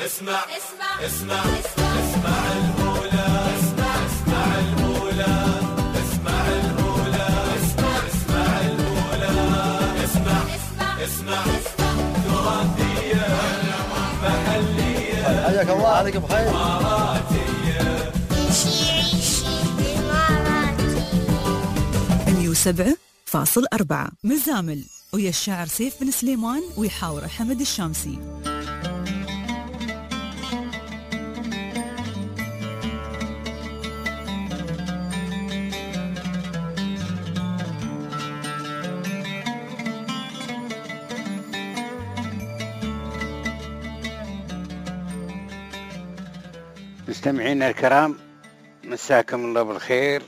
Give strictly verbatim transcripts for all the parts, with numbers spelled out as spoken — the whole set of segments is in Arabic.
اسمع اسمع اسمع اسمع المولى، اسمع اسمع المولى، اسمع المولى، اسمع اسمع المولى، اسمع اسمع تراثية محلية حياك الله، عليك بخير. إماراتية عيشي عيشي إماراتي. مية وسبعة فاصل أربعة مزامل ويا الشاعر سيف بن سليمان ويحاور حمد الشامسي. مستمعينا الكرام، مساكم الله بالخير،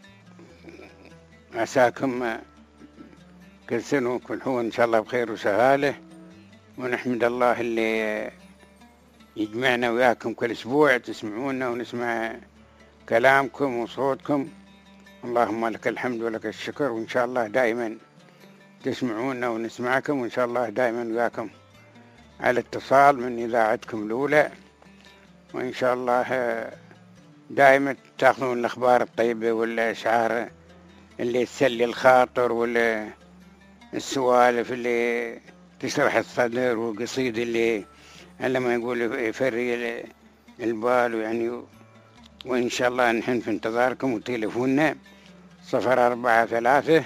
مساكم كل سنة وكل إن شاء الله بخير وسهالة، ونحمد الله اللي يجمعنا وياكم كل أسبوع تسمعونا ونسمع كلامكم وصوتكم. اللهم لك الحمد ولك الشكر، وإن شاء الله دائما تسمعونا ونسمعكم، وإن شاء الله دائما وياكم على اتصال من إذاعتكم الأولى، وإن شاء الله دائما تأخذون الأخبار الطيبة والأشعار اللي تسلي الخاطر والسوالف اللي تشرح الصدر، والقصيد اللي لما يقول يفري البال يعني. وإن شاء الله نحن في انتظاركم، وتليفوننا صفر أربعة ثلاثة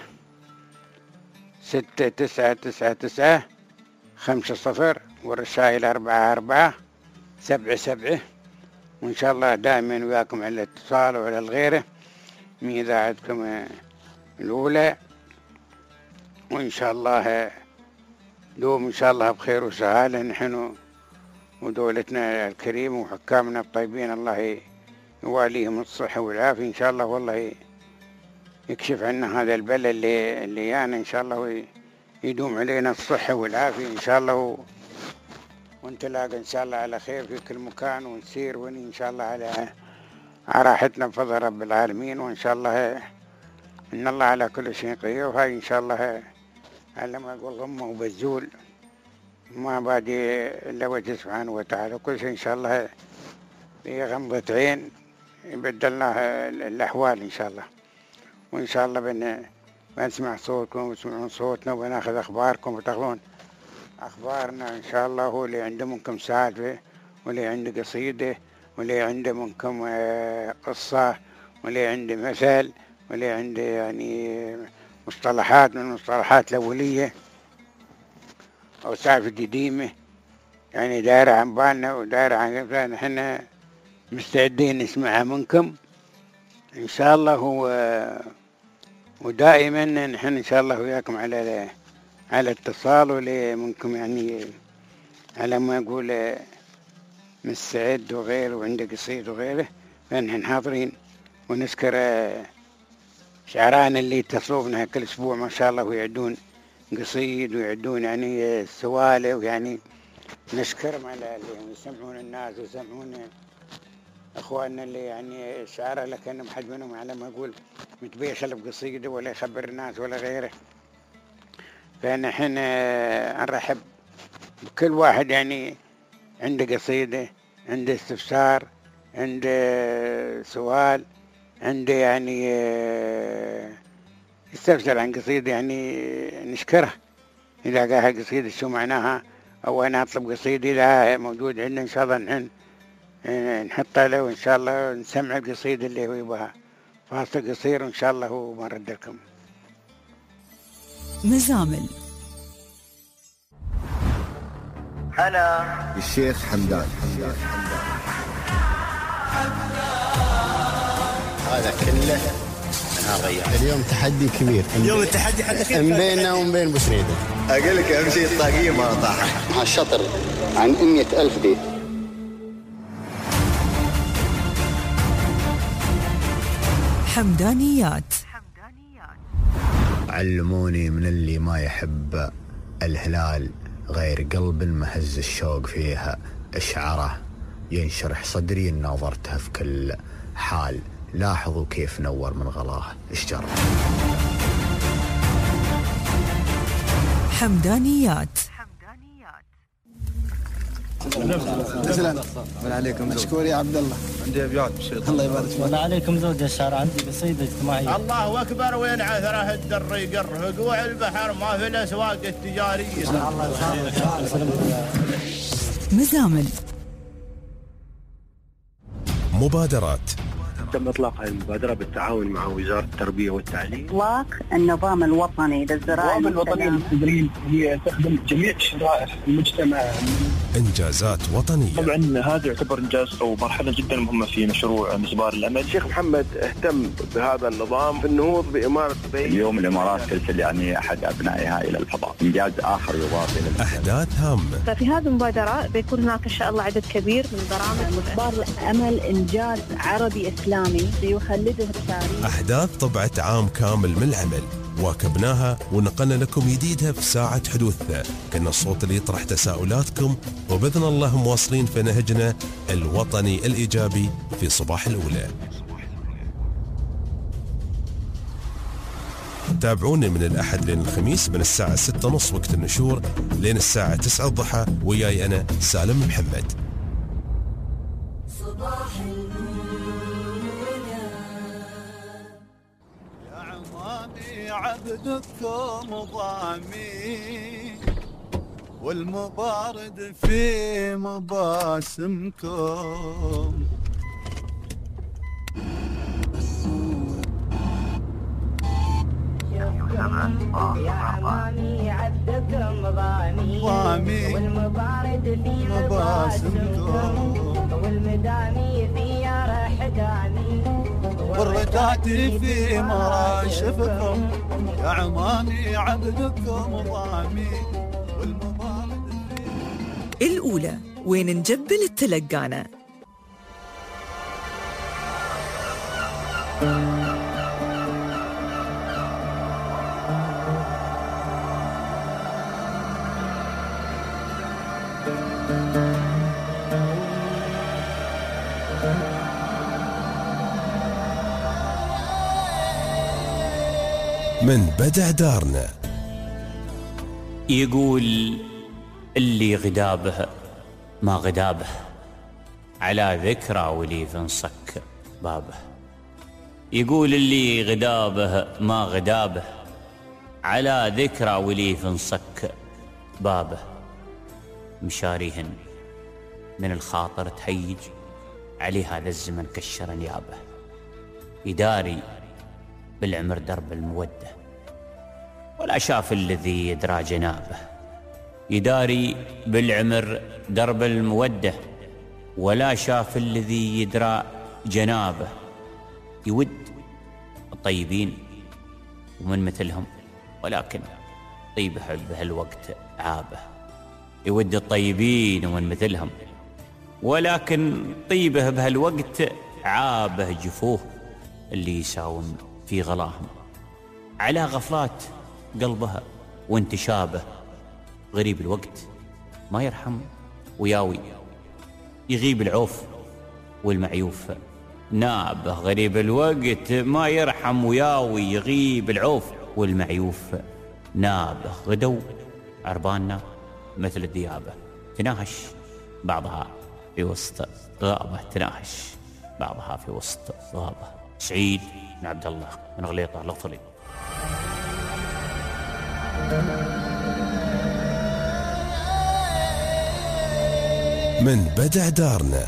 ستة تسعة تسعة تسعة خمسة صفر، والرسائل أربعة أربعة سبعة سبعة. وإن شاء الله دائما وياكم على الاتصال وعلى الغيره من إذاعتكم الأولى، وإن شاء الله دوم إن شاء الله بخير وسهالة نحن ودولتنا الكريمة وحكامنا الطيبين، الله يواليهم الصحة والعافية إن شاء الله، والله يكشف عنا هذا البلاء اللي اللي يعني إن شاء الله، ويدوم علينا الصحة والعافية إن شاء الله، ونتلاقى إن شاء الله على خير في كل مكان، ونسير وني إن شاء الله على راحتنا بفضل رب العالمين. وإن شاء الله إن الله على كل شيء قدير، وهاي إن شاء الله على ما يقول غمة وبزول ما بادي إلا وجه سبحانه وتعالى، كل شيء إن شاء الله في غمضة عين يبدلنا الأحوال إن شاء الله. وإن شاء الله بن بنسمع صوتكم وتسمعون صوتنا، وبناخذ أخباركم وتاخذون أخبارنا إن شاء الله. هو اللي عنده منكم سالفة، واللي عنده قصيدة، واللي عنده منكم قصة، واللي عنده مثل، واللي عنده يعني مصطلحات من المصطلحات الأولية أو سالفة قديمة يعني دايرة عن بالنا ودايرة عن قبلنا، نحن مستعدين نسمعها منكم إن شاء الله. و... ودائما نحن إن شاء الله وياكم على على اتصال، ولي منكم يعني على ما يقول مستعد وغيره وعنده قصيد وغيره، فنحن حاضرين ونذكر شعرانا اللي يتصلوا كل أسبوع ما شاء الله، ويعدون قصيد ويعدون يعني سوالف، ويعني نشكرهم على اللي يسمعون الناس ويسمعون أخواننا اللي يعني شعراء، لكن حد منهم على ما يقول متبيخل بقصيده ولا يخبر الناس ولا غيره. فنحن نرحب بكل واحد يعني عنده قصيدة، عنده استفسار، عنده سؤال، عنده يعني يستفسر عن قصيدة يعني نشكره إذا قاها قصيدة شو معناها، أو أنا أطلب قصيدة إذا موجود عندنا إن شاء الله نحن نحطها له، وإن شاء الله نسمع القصيدة اللي هو يبغاها. فاصل قصير وإن شاء الله هو مرد لكم. مزامل أنا الشيخ حمدان. هذا كله أنا غير. اليوم تحدي كبير، اليوم التحدي حدك بيننا وبين بوسنيدة. أقول لك أهم شيء الطاقية ما طاحت. مع الشطر عن مئة ألف بيت. حمدانيات. علموني من اللي ما يحب الهلال غير قلب مهز الشوق فيها اشعره، ينشرح صدري إن ناظرته في كل حال، لاحظوا كيف نور من غلاه اشجر. حمدانيات. تسلم. من عليكم مشكور يا عبد الله. عندي ابيات بسيطه. الله يبارك فيك. من عليكم زود الشعر، عندي قصيده اجتماعيه. الله اكبر وين عثره الدر يقر قوع البحر ما في الاسواق التجاريه. مزامل. مبادرات. تم إطلاق هذه المبادرة بالتعاون مع وزارة التربية والتعليم. إطلاق النظام الوطني للزراعة. النظام الوطني للتدريب هي تخدم جميع شرائح المجتمع. إنجازات وطنية. طبعا هذا يعتبر إنجاز أو مرحلة جدا مهمة في مشروع مسبار الأمل. الشيخ محمد اهتم بهذا النظام في النهوض بإمارة دبي. اليوم الإمارات ترسل يعني أحد أبنائها إلى الفضاء، إنجاز آخر يضاف إلى أحداث هامة. ففي هذه المبادرة بيكون هناك إن شاء الله عدد كبير من برامج. مسبار الأمل إنجاز عربي إسلامي يخلده التاريخ. أحداث طبعت عام كامل من العمل واكبناها ونقلنا لكم جديدها في ساعة حدوثها. كنا الصوت اللي يطرح تساؤلاتكم، وبإذن الله مواصلين في نهجنا الوطني الإيجابي في صباح الأولى. تابعوني من الأحد لين الخميس من الساعة ستة ونص وقت النشور لين الساعة تسعة الضحى، وياي أنا سالم محمد. صباح عبدكم ضامي والمبارد في مباسمكم. يا عمامي عبدكم ضامي والمبارد في مباسمكم والمدامي في رحداني والرتاتي في مراشفكم. يا عمامي عبدكم ضامي والمبارد في الأولى وين نجبل التلقانة. من بدع دارنا. يقول اللي غدابه ما غدابه على ذكرى وليف انصك بابه. يقول اللي غدابه ما غدابه على ذكرى وليف انصك بابه. مشاريهن من الخاطر تهيج عليه هذا الزمن كشر نيابه. يداري بالعمر درب المودة ولا شاف الذي يدرى جنابه. يداري بالعمر درب المودة ولا شاف الذي يدرى جنابه. يود الطيبين ومن مثلهم ولكن طيب حبه الوقت عابه. يود الطيبين ومن مثلهم ولكن طيبه بهالوقت عابه. جفوه اللي يساوم في غلاهم على غفلات قلبها وانتشابه. غريب الوقت ما يرحم وياوي يغيب العوف والمعيوف نابه. غريب الوقت ما يرحم وياوي يغيب العوف والمعيوف نابه. غدو عرباننا مثل الديابة تناهش بعضها في وسط غابة. تناهش بعضها في وسط غابة. سعيد بن عبد الله من غليطة الأفضلي. من بدع دارنا.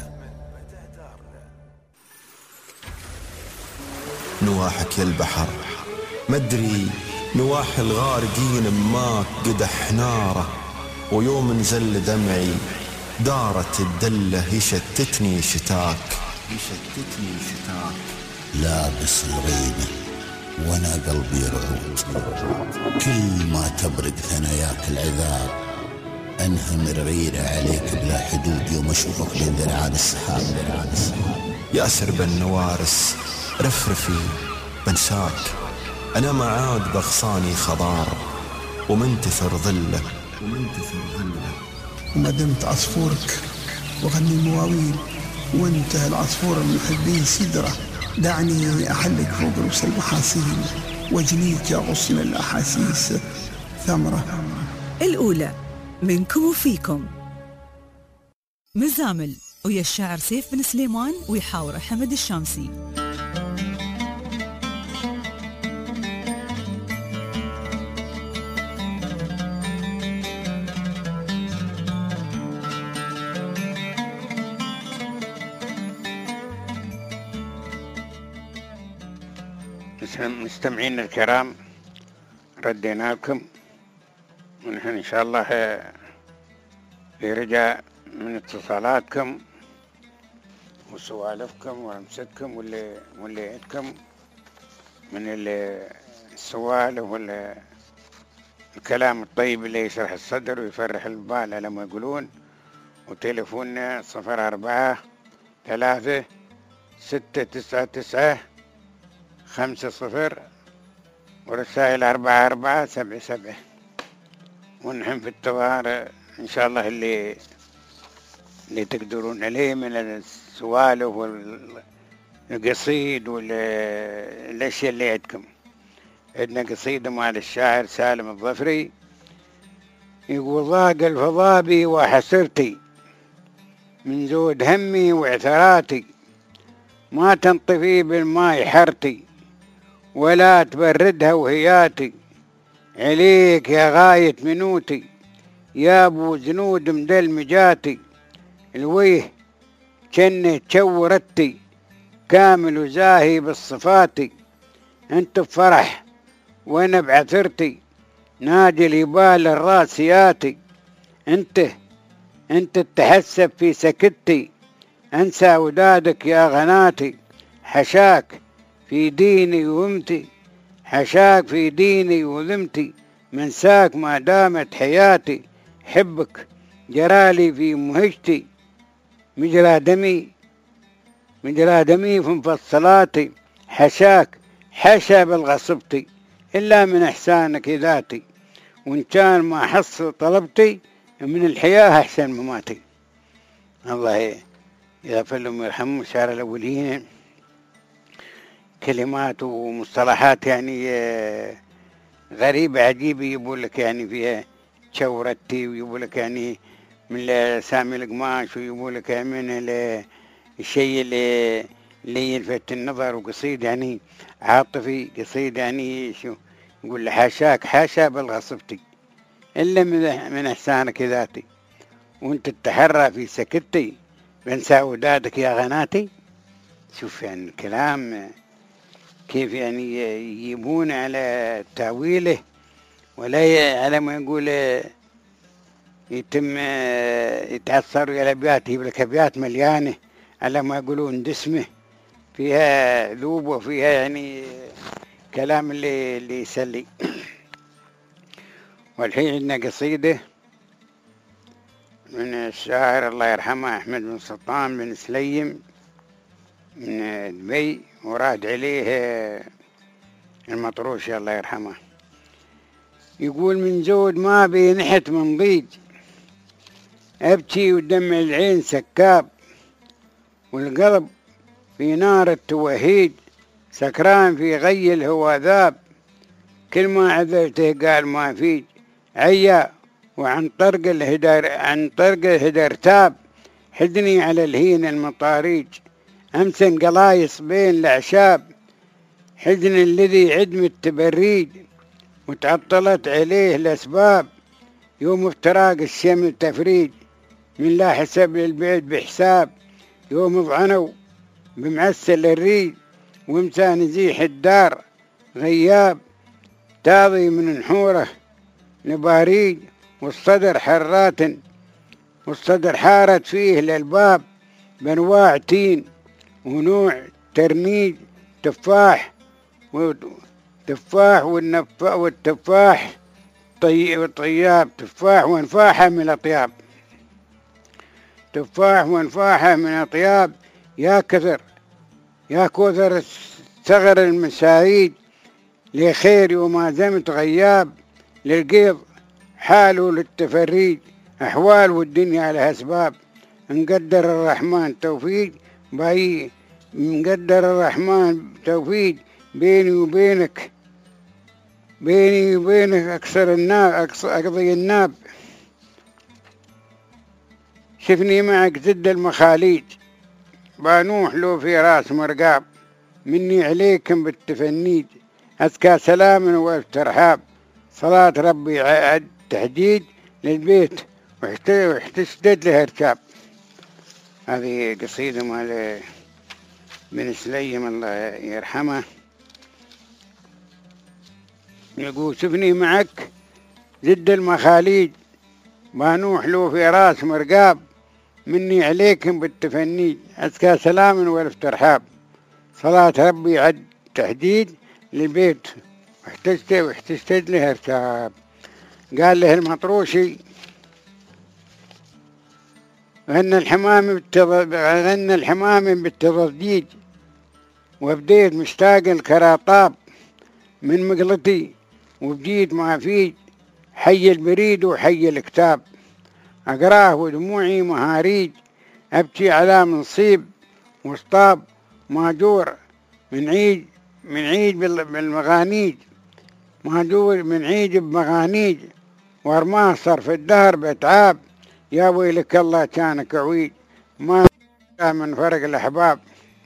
نواحك يا البحر مدري نواح الغارقين ماك قدح ناره. ويوم نزل دمعي دارت الدلة يشتتني شتاك يشتتني شتاك. لابس الغيمة وانا قلبي رعود. كل ما تبرق ثناياك العذاب انهمر غيرة عليك بلا حدود. يوم اشوفك بين ذرعان السحاب ذرعان السحاب. يا سرب النوارس رفرفي بنساك. انا ما عاد بغصاني خضار ومنتثر ظله ومنتثر ظله. وما دمت عصفورك وغني مواويل وانتهى العصفور المحبين سدرة. دعني أحلك فوق رؤوس المحاصيل واجنيك يا غصن الأحاسيس ثمرة. الأولى منكم وفيكم. مزامل ويا الشاعر سيف بن سليمان ويحاوره حمد الشامسي. مستمعين الكرام، ردينا لكم ونحن إن شاء الله في رجاء من اتصالاتكم وسوالفكم ولمستكم واللي واللي عندكم من السوالف والكلام الطيب اللي يشرح الصدر ويفرح البال على ما يقولون. وتليفوننا صفر أربعة ثلاثة ستة تسعة تسعة خمسة صفر ورسائل أربعة أربعة سبعة سبعة. ونحن في الطوارئ إن شاء الله اللي اللي تقدرون عليه من السوالف والقصيد والأشياء اللي عندكم. عندنا قصيدة مال الشاعر سالم الظفري يقول: ضاق الفضا بي وحسرتي من زود همي وعثراتي، ما تنطفي بالماء حرتي ولا تبردها وهياتي، عليك يا غاية منوتي يا ابو زنود مدل مجاتي، الويه جنة تشورتي كامل وزاهي بالصفاتي، انت بفرح وانا بعثرتي نادي اليبال الراسياتي، انت انت تحسب في سكتي انسى ودادك يا غناتي، حشاك في ديني وذمتي حشاك في ديني وذمتي، منساك ما دامت حياتي، حبك جرالي في مهجتي، مجرى دمي مجرى دمي في مفصلاتي، حشاك حشا بالغصبتي إلا من إحسانك ذاتي، وإن كان ما حصل طلبتي من الحياة أحسن مماتي. الله يغفر لهم ويرحمهم شعر الأولين. كلمات ومصطلحات يعني غريبة عجيبة، يقول لك يعني فيها شورتي، ويقول لك يعني من سامي القماش، ويقول لك من الشيء اللي اللي يلفت النظر، وقصيد يعني عاطفي، قصيد يعني شو يقول له: حاشاك حاشا بالغصبتي إلا من إحسانك ذاتي، وانت تتحرى في سكتي بنسى ودادك يا غناتي. شوف يعني الكلام كيف يعني يجيبون على تأويله، ولا على ما يقول يتم يتأثر على أبيات، يجيب لك أبيات مليانة على ما يقولون دسمة، فيها ذوب وفيها يعني كلام اللي اللي يسلي. والحين عندنا قصيدة من الشاعر الله يرحمه أحمد بن سلطان بن سليم من دبي، وراد عليه المطروشي الله يرحمه. يقول: من زود ما بي نحت من ضيج، أبكي ودمع العين سكاب، والقلب في نار التوهيج، سكران في غي الهوى ذاب، كل ما عذرته قال ما فيج، عيا وعن طرق الهدر عن طرق الهدر تاب، حدني على الهين المطاريج، أمسن قلايص بين الأعشاب، حزن الذي عدم التبريج، وتعطلت عليه الأسباب، يوم افتراق الشمل تفريج، من لا حسب للبعد بحساب، يوم ضعنوا بمعسل الريج، وامسى نزيح الدار غياب، تاضي من نحوره نباريج، والصدر حرات والصدر حارت فيه للباب، بانواع تين ونوع ترنيج، تفاح وتفاح والنفاح والتفاح طي والطياب، تفاح وانفاحة من الأطياب، تفاح وانفاحة من الأطياب، يا كثر يا كثر ثغر المساعيد، لخير وما زمت غياب، للقيض حاله للتفريج، أحوال والدنيا لها أسباب، نقدر الرحمن توفيق باي مقدر الرحمن توفيق، بيني وبينك بيني وبينك أكسر الناب أقضي الناب، شفني معك زد المخاليج بانوح له في راس مرقاب مني عليكم بالتفنيد أزكى سلام واسترحاب صلاة ربي عد تحديد للبيت واحتشدد له ارتاب. هذه قصيدة مال بن سليم الله يرحمه. يقول شفني معك زد المخاليج بانوح له في راس مرقاب مني عليكم بالتفنيد أزكى سلام والافترحاب صلاة ربي عد تحديد للبيت واحتجت واحتجت له ارتاب. قال له المطروشي غنى الحمام غنى الحمام بالتضجيج وبديت مشتاق الكراطاب من مقلتي وبجيت ما فيج حي البريد وحي الكتاب أقراه ودموعي مهاريج أبكي على منصيب وسطاب ماجور من عيد من عيد بالمغانيج ماجور من عيد بمغانيج وارماه صرف الدهر بأتعاب يا ويلك الله كانك عويد ما من فرق الأحباب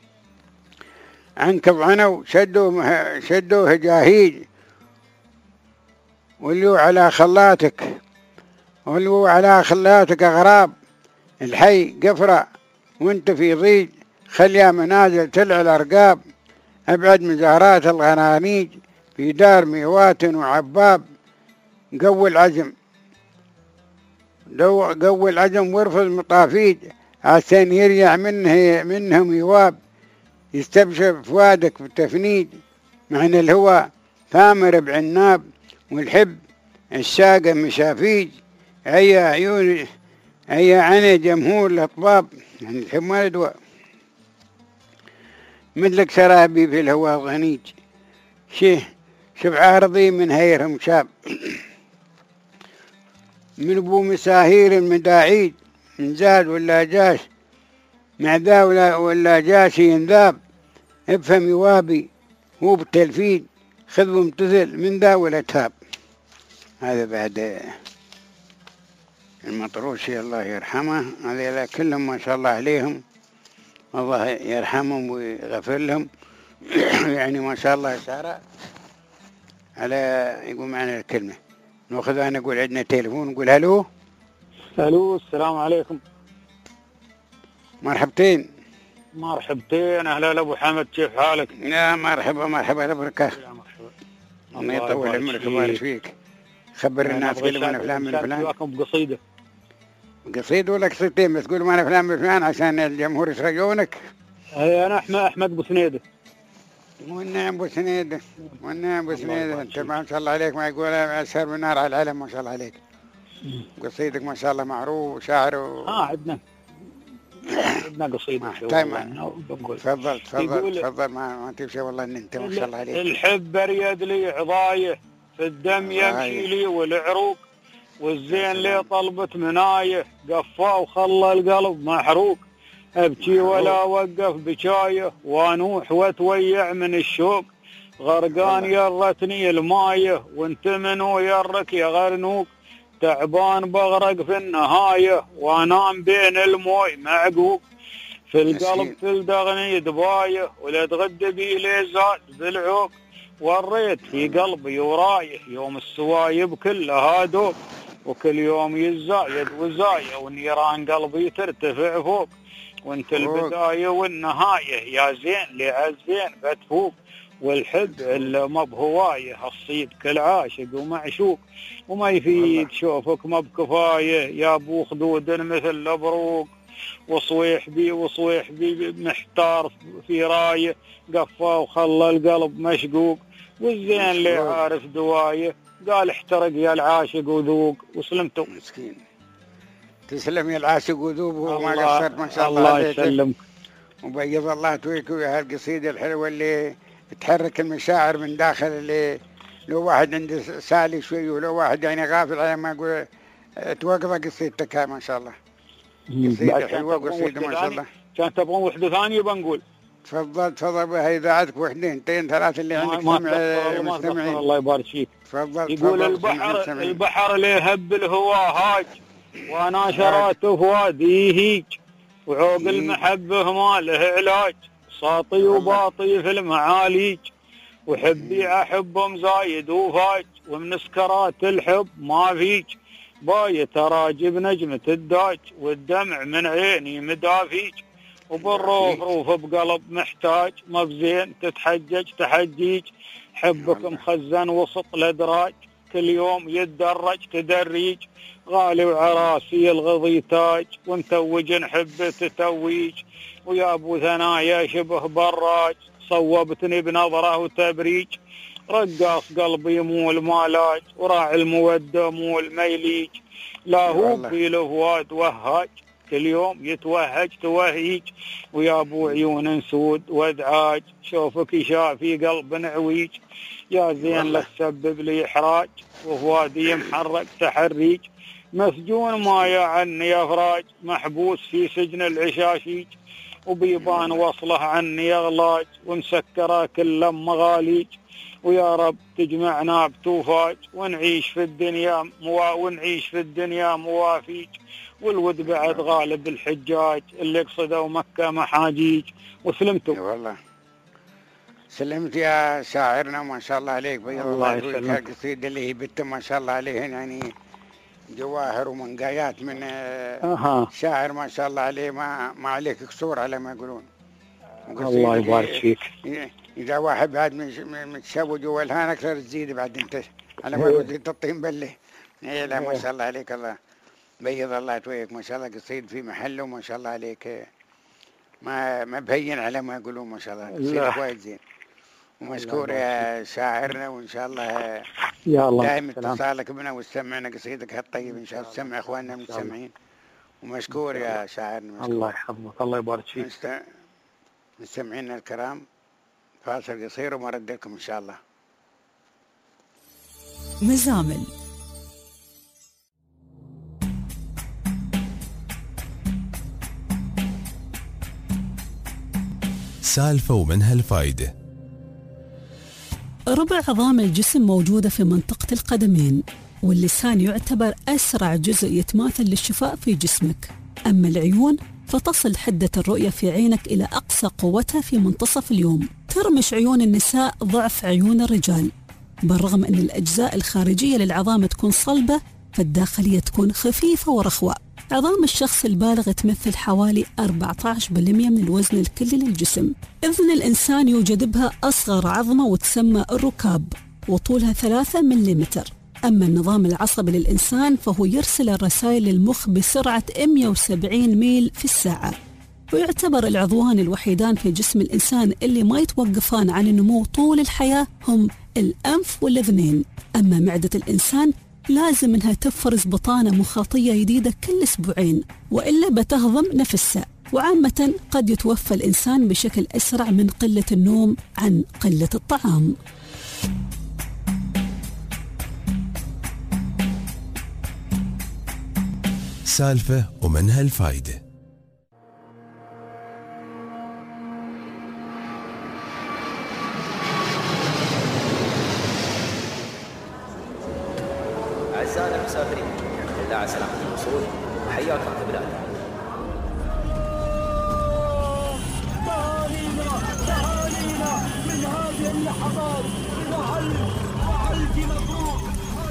عنك ضعنوا شدوا شدوا هجاهيج ولو على خلاتك ولو على خلاتك أغراب الحي قفرة وانت في ضيج خليا منازل تلع الأرقاب أبعد من زهرات الغنانيج في دار ميوات وعباب قوي العزم قوي العزم وارفض مطافيج عشان يرجع منه منهم يواب يستبشر فؤادك بالتفنيد معنى الهوى ثامر بعناب والحب الشاقة مشافيج أي عيون أي عنا جمهور الأطباب يعني الحب ما يدوى مثلك سرابي في الهوى غنيج شيه شوف عارضي من هيرهم شاب من ابو مساهير المداعيد من زاد ولا جاش مع ذا ولا, ولا جاش ينذاب افهم يوابي هو بالتلفيد خذ وامتثل من ذا ولا تاب. هذا بعد المطروشي الله يرحمه. هذا كلهم ما شاء الله عليهم الله يرحمهم ويغفر لهم يعني ما شاء الله سارة على يقول معنا الكلمة نأخذ أنا نقول عندنا تليفون نقول هلو. هلو السلام عليكم. مرحبتين. مرحبتين أهلا أبو حمد كيف حالك؟ يا مرحبا مرحبا لبركة. الله يطول عمرك ويبارك فيك. خبر الناس قول أنا فلان من فلان. وياكم بقصيدة. قصيدة ولا قصيدتين بس قول أنا فلان من فلان عشان الجمهور يسرقونك. أي أنا أحمد أحمد بوسنيدة. والنعم بوسنيدة والنعم بوسنيدة أنت ما شاء الله عليك ما يقول أسهر من نار على العلم ما شاء الله عليك. قصيدك ما شاء الله معروف وشاعر و... آه عندنا عندنا قصيدة. تفضل تفضل تفضل ما ما تمشي والله إن أنت ما شاء الله عليك. الحب بريد لي عضايه في الدم يمشي لي والعروق والزين لي طلبت منايه قفا وخلى القلب محروق أبكي ولا وقف بشايه وانوح وتويع من الشوق غرقان يرتني المايه وانت منو يرك يا غرنوق تعبان بغرق في النهايه وانام بين الموي معقوق في القلب تلدغني دبايه ولا تغد بي لي زاد بالعوق وريت في قلبي ورايه يوم السوايب كلها دوق وكل يوم يزايد وزايه ونيران قلبي ترتفع فوق وانت البداية والنهاية يا زين لعزين بتفوق والحب إلا ما بهواية الصيد كل عاشق ومعشوق وما يفيد شوفك ما بكفاية يا ابو خدود مثل البروق وصويح بي وصويح بي محتار في راية قفا وخلى القلب مشقوق والزين اللي عارف دواية قال احترق يا العاشق وذوق وسلمتوا. مسكين تسلم يا العاشق وذوب وما قصرت ما شاء الله. الله يسلمك وبيض الله تويك ويا هالقصيدة الحلوة اللي تحرك المشاعر من داخل اللي لو واحد عنده سالي شوي ولو واحد يعني غافل على ما أقول توقف قصيدتك هاي ما شاء الله. قصيدة حلوة قصيدة ما شاء الله. كان تبغون وحدة ثانية بنقول. تفضل تفضل بها إذاعتك وحدين تين ثلاث اللي عندك مستمعين. الله يبارك فيك. تفضل يقول البحر البحر اللي يهب الهوا هاج وانا شرات فؤادي يهيج وعوق المحبه ما له علاج ساطي وباطي في المعاليج وحبي احبهم زايد وفاج ومن سكرات الحب ما فيج بايت اراجب نجمة الداج والدمع من عيني مدافيج وبالروف روف بقلب محتاج ما بزين تتحجج تحجيج حبك مخزن وسط الادراج كل يوم يتدرج تدريج غالي وعراسي الغضي تاج ومتوج نحب تتويج ويا ابو ثنايا شبه براج صوبتني بنظره وتبريج رقاص قلبي مو المالاج وراعي المودة مو الميليج لا هو في الفؤاد وهاج كل يوم يتوهج توهيج ويا ابو عيون سود وادعاج شوفك يشافي قلب نعويج يا زين لا تسبب لي احراج وفؤادي محرك تحريج مسجون ما يا عني افراج محبوس في سجن العشاشيج وبيبان وصله عني اغلاج ومسكره كل مغاليج ويا رب تجمعنا بتوفاج ونعيش في الدنيا موا ونعيش في الدنيا موافيج والود بعد غالب الحجاج اللي قصدوا مكة محاجيج وسلمتوا. والله سلمت يا شاعرنا ما شاء الله عليك بيض الله يسلمك. القصيدة اللي هي بت ما شاء الله عليه يعني جواهر ومنقايات من أه. شاعر ما شاء الله عليه ما ما عليك كسور على ما يقولون. الله يبارك فيك. إذا واحد بعد متشوج والهان أكثر تزيد بعد أنت على ما قلت تطين بله. إيه لا ما شاء الله عليك الله بيض الله تويك ما شاء الله قصيد في محله وما شاء الله عليك ما ما بهين على ما يقولون ما شاء الله قصيد وايد زين ومشكور يا شاعرنا وإن شاء الله يا الله دائما اتصالك بنا واستمعنا قصيدك هالطيب إن شاء الله تسمع إخواننا المستمعين ومشكور يا شاعرنا مشكور. الله يحفظك الله يبارك فيك. مست... مستمعينا الكرام فاصل قصير ومرد لكم إن شاء الله. مزامل سالفة ومنها الفايدة. ربع عظام الجسم موجودة في منطقة القدمين، واللسان يعتبر أسرع جزء يتماثل للشفاء في جسمك. أما العيون فتصل حدة الرؤية في عينك إلى أقصى قوتها في منتصف اليوم. ترمش عيون النساء ضعف عيون الرجال، بالرغم أن الأجزاء الخارجية للعظام تكون صلبة فالداخلية تكون خفيفة ورخوة. عظام الشخص البالغ تمثل حوالي أربعة عشر بالمئة من الوزن الكلي للجسم. إذن الإنسان يوجد بها أصغر عظمة وتسمى الركاب وطولها ثلاثة مليمتر. أما النظام العصبي للإنسان فهو يرسل الرسائل للمخ بسرعة مئة وسبعين ميل في الساعة. ويعتبر العضوان الوحيدان في جسم الإنسان اللي ما يتوقفان عن النمو طول الحياة هم الأنف والأذنين. أما معدة الإنسان لازم انها تفرز بطانة مخاطية جديدة كل اسبوعين والا بتهضم نفسها. وعامة قد يتوفى الانسان بشكل اسرع من قلة النوم عن قلة الطعام. سالفة ومنها الفايدة. أعزائنا المسافرين لله على سلامة الوصول وحياكم في بلادنا. تهانينا من هذه اللحظات وألف وألف مبروك.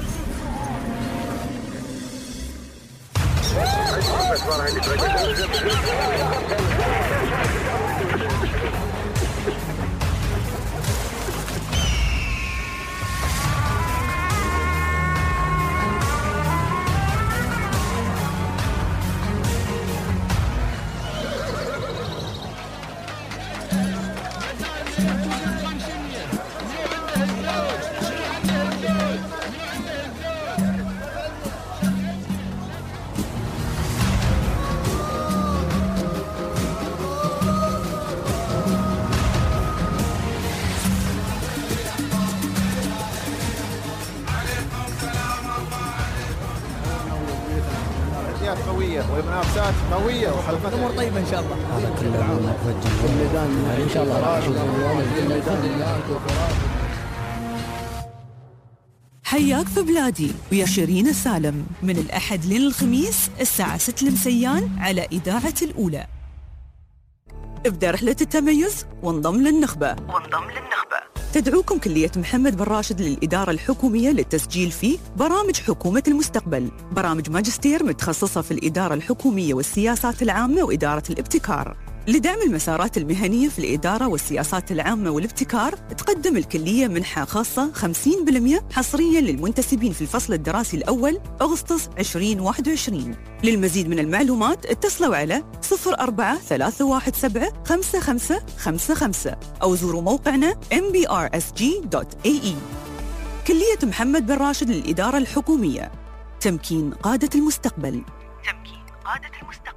قوية ومنافسات قوية وحلقات امور طيبة ان شاء الله. هذا كله موجه الميدان ان شاء الله راح نشوف اليوم الميدان. حياك في بلادي ويا شيرين سالم من الأحد للخميس الساعة ستة المسيان على إذاعة الأولى. ابدأ رحلة التميز وانضم للنخبة وانضم للنخبة. تدعوكم كلية محمد بن راشد للإدارة الحكومية للتسجيل في برامج حكومة المستقبل، برامج ماجستير متخصصة في الإدارة الحكومية والسياسات العامة وإدارة الابتكار. لدعم المسارات المهنية في الإدارة والسياسات العامة والابتكار تقدم الكلية منحة خاصة خمسين بالمئة حصريا للمنتسبين في الفصل الدراسي الأول أغسطس ألفين وواحد وعشرين. للمزيد من المعلومات اتصلوا على صفر أربعة ثلاثة واحد سبعة خمسة خمسة خمسة خمسة أو زوروا موقعنا إم بي آر إس جي دوت إيه إي. كلية محمد بن راشد للإدارة الحكومية، تمكين قادة المستقبل. تمكين قادة المستقبل.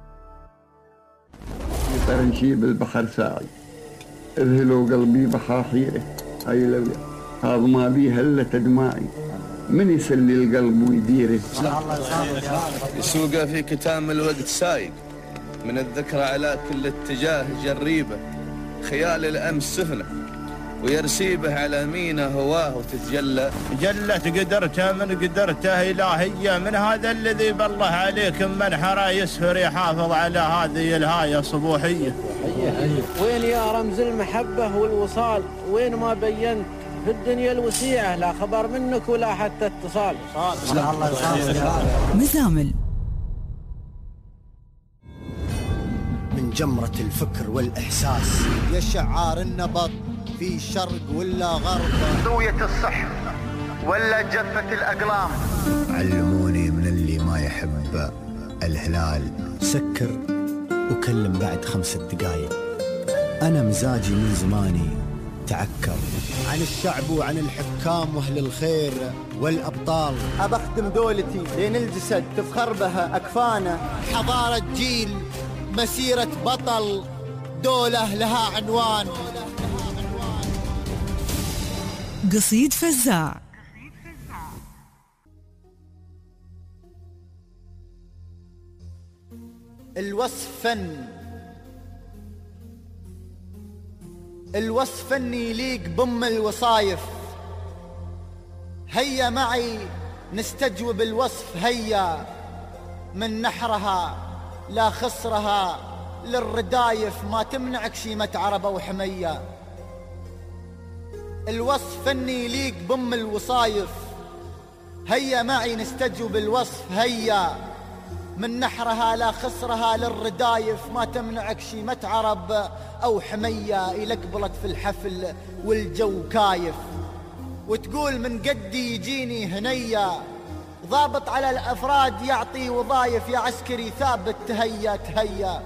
نشيب البحر ساعي اذهلوا قلبي بحاحيره هاي لو هذا ما بيه هلة دماعي من يسلي القلب ويديره. يسوقه في كتام الوقت سايق من الذكرى على كل اتجاه جريبه، خيال الأمس سفنه ويرسيبه على مينه هواه وتتجلى. جلت قدرته من قدرته إلهية، من هذا الذي بالله عليكم من حرى يسفر يحافظ على هذه الهاية صبوحية. وين يا رمز المحبة والوصال، وين ما بينت في الدنيا الوسيعة لا خبر منك ولا حتى اتصال. مزامل من جمرة الفكر والإحساس يا شعار النبض في شرق ولا غرب، ضوية الصحف ولا جفة الأقلام. علموني من اللي ما يحب الهلال سكر وكلم بعد خمسة دقايق. أنا مزاجي من زماني تعكر عن الشعب وعن الحكام واهل الخير والأبطال. أبختم دولتي لين الجسد تفخر بها أكفانه. حضارة جيل مسيرة بطل، دولة لها عنوان. قصيد فزاع. الوصف فن، الوصف فني يليق بم الوصايف. هيا معي نستجوب الوصف، هيا من نحرها لا خسرها للردايف، ما تمنعك شيمة عربة وحمية. الوصف فني يليق بم الوصايف، هيا معي نستجوب الوصف، هيا من نحرها لا خسرها للردايف، ما تمنعك شيمة عرب أو حمية. إلك قبلت في الحفل والجو كايف، وتقول من قدي يجيني هنية. ضابط على الأفراد يعطي وظايف، يا عسكري ثابت تهيا تهيا.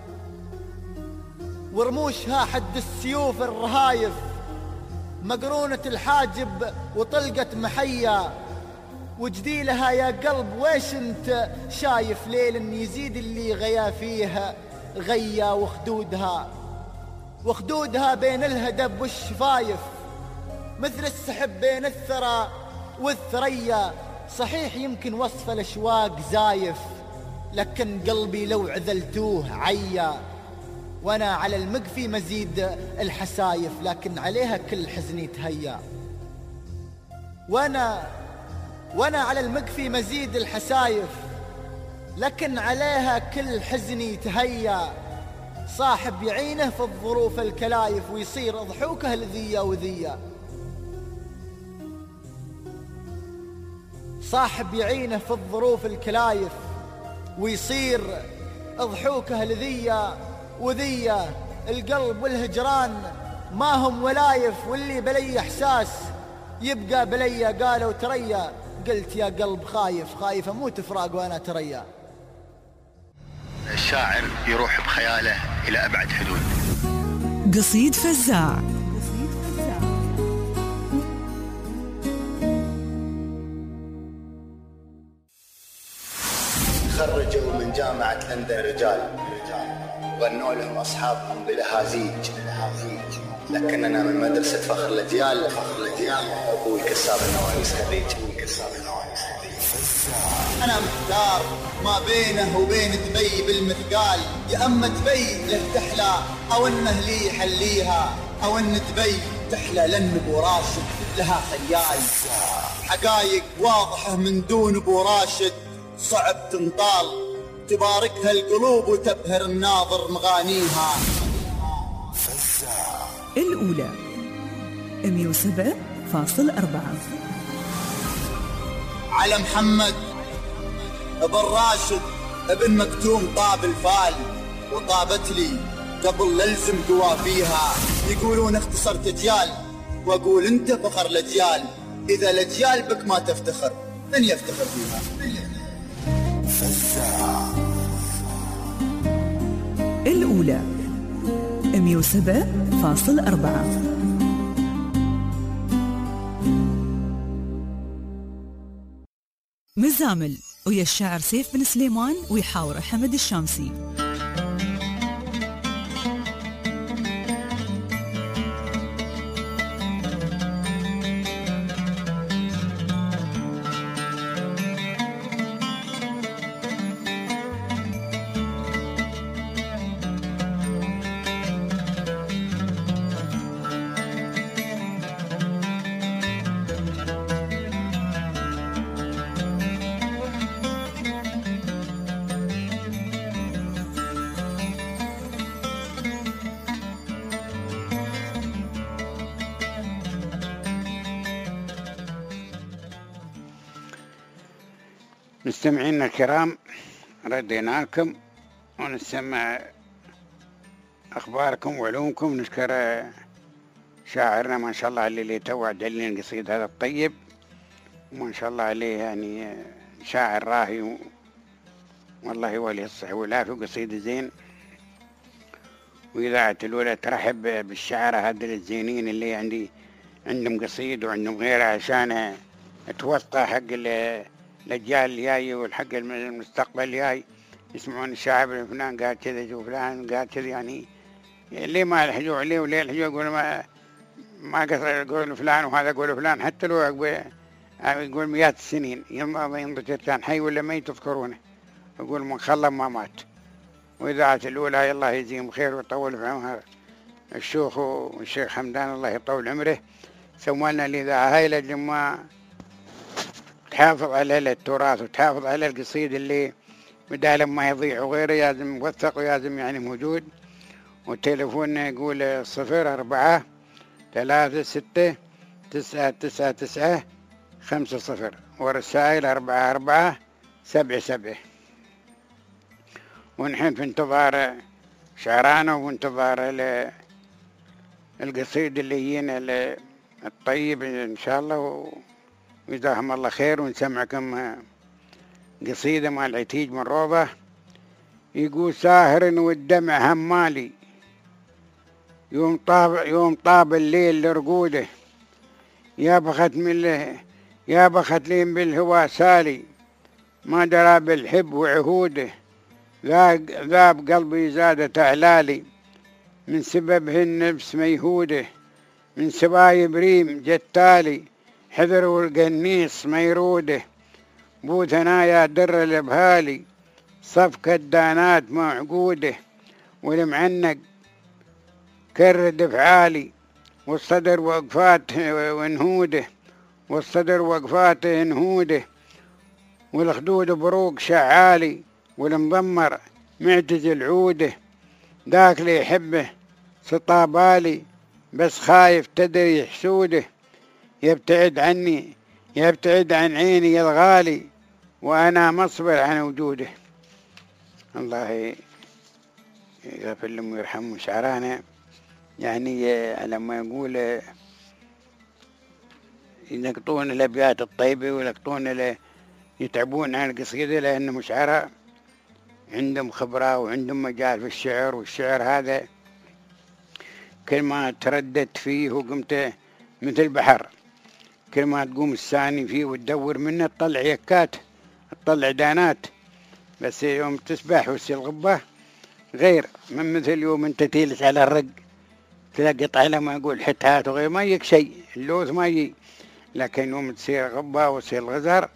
ورموشها حد السيوف الرهايف، مقرونة الحاجب وطلقة محية. وجديلها يا قلب ويش انت شايف، ليل يزيد اللي غيا فيها غيا. وخدودها وخدودها بين الهدب والشفايف، مثل السحب بين الثرى والثريا. صحيح يمكن وصف الأشواق زايف، لكن قلبي لو عذلتوه عيا. وانا على المقفي مزيد الحسايف، لكن عليها كل حزني تهيا. وانا وانا على المقفي مزيد الحسايف، لكن عليها كل حزني تهيا. صاحب يعينه في الظروف الكلايف، ويصير ضحوكه لذية وذية. صاحب يعينه في الظروف الكلايف، ويصير ضحوكه لذية وذية. القلب والهجران ما هم ولايف، واللي بلي احساس يبقى بلي. قالوا تريا، قلت يا قلب خايف خايف اموت فراق وانا تريا. الشاعر يروح بخياله الى ابعد حدود. قصيد فزاع. خرجوا من جامعة لندن رجال، غنوا لهم أصحابهم بلهازيج. لكننا من مدرسة فخر الأجيال، أبوي كساب النوانيس خريج. أنا محتار ما بينه وبين دبي بالمثقال، يا أما دبي له تحلى أو إنه لي يحليها. أو أن دبي تحلى لأن أبو راشد لها خيال، حقايق واضحة من دون أبو راشد صعب تنطال، تباركها القلوب وتبهر الناظر مغانيها. الأولى مئة وسبعة فاصل أربعة. على محمد ابن راشد ابن مكتوم طاب الفال، وطابت لي قبل للزم قوافيها. يقولون اختصرت اجيال واقول انت فخر الاجيال، اذا الاجيال بك ما تفتخر من يفتخر فيها؟ الأولى مئة وسبعة فاصل أربعة. مزامل ويا الشاعر سيف بن سليمان ويحاور حمد الشامسي. مستمعينا الكرام، ردينا لكم ونستمع أخباركم وعلومكم. نشكر شاعرنا ما شاء الله عليه اللي توعد لنا القصيد هذا الطيب، وما شاء الله عليه يعني شاعر راهي والله ولي الصحة والعافية وقصيد زين. وإذاعة الأولى ترحب بالشعراء هذول الزينين اللي عندي عندهم قصيد وعندهم غيره عشان توثق حق الأجيال الجاية والحق المستقبل الجاي. يسمعون الشاعر فلان قال كذا وفلان قال كذا، يعني ليه ما يلحجوا عليه وليه يلحجوا يقول ما ما قصر يقول فلان وهذا يقول فلان، حتى لو يقول مئات السنين يما ما ينضج كان حي ولا ما تذكرونه، يقول من خلى ما مات. وإذاعة الأولى الله يجزيهم خير ويطول في عمرها الشيخ والشيخ حمدان الله يطول عمره، سووا لنا الإذاعة هاي لما تحافظ على التراث وتحافظ على القصيد اللي بدال ما يضيع وغيره لازم موثق ولازم يعني موجود. والتليفون يقول صفر أربعة ثلاثة ستة تسعة تسعة تسعة خمسة صفر، والرسائل أربعة أربعة سبعة سبعة. ونحن في انتظار شعرانا وانتظار القصيد اللي يجينا الطيب إن شاء الله، وجزاهم الله خير. ونسمعكم قصيدة مع العتيج من روضة. يقول ساهر والدمع همالي، يوم طاب يوم طاب الليل لرقوده، يا بخت من له يا بخت لي بالهوى سالي، ما درى بالحب وعهوده، ذاب قلبي زادت أعلالي، من سببه النفس ميهوده، من سبايب ريم جتالي، حذر والقنيص ميروده، بو ثنايا در الابهالي، صفك الدانات معقوده، والمعنق كرد افعالي، والصدر وقفات ونهوده، والصدر وقفات انهوده، والخدود بروق شعالي، والمضمر معتزل عوده، ذاك اللي يحبه سطابالي، بس خايف تدري حسوده، يبتعد عني يبتعد عن عيني الغالي، وأنا مصبر عن وجوده. الله يغفر لهم ويرحمهم شعرانا. يعني لما يقول ينقطون الأبيات الطيبة وينقطون يتعبون عن القصيدة، لأنهم شعراء عندهم خبرة وعندهم مجال في الشعر، والشعر هذا كل ما ترددت فيه وقمت مثل بحر، كل ما تقوم الثاني فيه وتدور منه تطلع يكات تطلع دانات، بس يوم تسبح وتصير غبة غير من مثل يوم انت تجلس على الرق تلقط على ما يقول حتات وغير ما يجيك شيء، اللوث ما يجي. لكن يوم تصير غبة وتصير غزر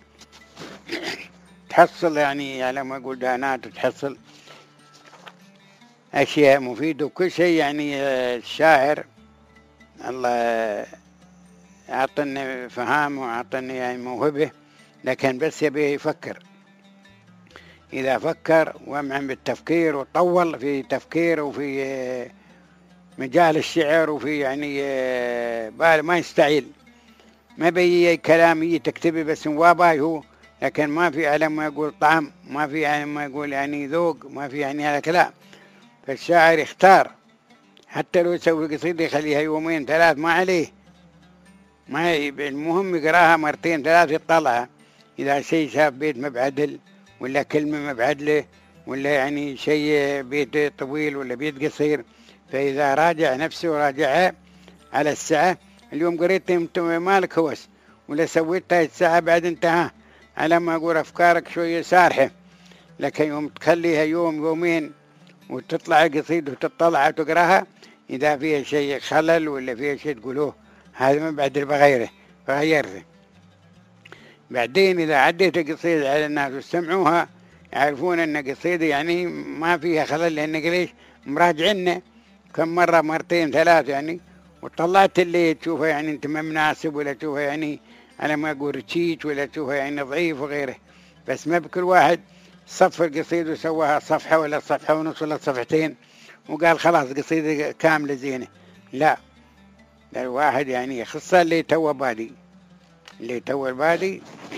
تحصل يعني على ما يقول دانات، وتحصل أشياء مفيدة وكل شيء. يعني الشاعر الله أعطني فهام وأعطني يعني موهبة، لكن بس يبيه يفكر. إذا فكر ومعن بالتفكير وطول في تفكير وفي مجال الشعر وفي يعني بال ما يستعيل، ما بي كلام يجي تكتبي بس واباي هو، لكن ما في علم ما يقول طعم، ما في علم ما يقول يعني ذوق، ما في يعني هذا كلام. فالشاعر يختار، حتى لو يسوي قصيدة يخليها يومين ثلاث ما عليه، ما المهم يقراها مرتين ثلاث يطلعها. إذا شيء شاف بيت ما بعدل ولا كلمة ما بعدله ولا يعني شيء بيت طويل ولا بيت قصير، فإذا راجع نفسه وراجعها على الساعة، اليوم قريت انت مالك هوس ولا سويت هاي الساعة بعد انتهى، على ما أقول أفكارك شوية سارحة. لكن يوم تخليها يوم يومين وتطلع قصيدة وتطلع وتقراها، إذا فيها شيء خلل ولا فيها شيء تقولوه هذا ما بعدل بغيره فغيرته. بعدين إذا عديت قصيدة على الناس واستمعوها يعرفون أن قصيدة يعني ما فيها خلل، لأن ليش مراجعنا كم مرة مرتين ثلاث يعني، وطلعت اللي تشوفها يعني أنت ما مناسب ولا تشوفها يعني على ما أقول رتيج ولا تشوفها يعني ضعيف وغيره. بس ما بكل واحد صف القصيدة وسواها صفحة ولا صفحة ونص ولا صفحتين وقال خلاص قصيدة كاملة زينة، لا. الواحد يعني خصوصا اللي تو بادي، اللي تو البادي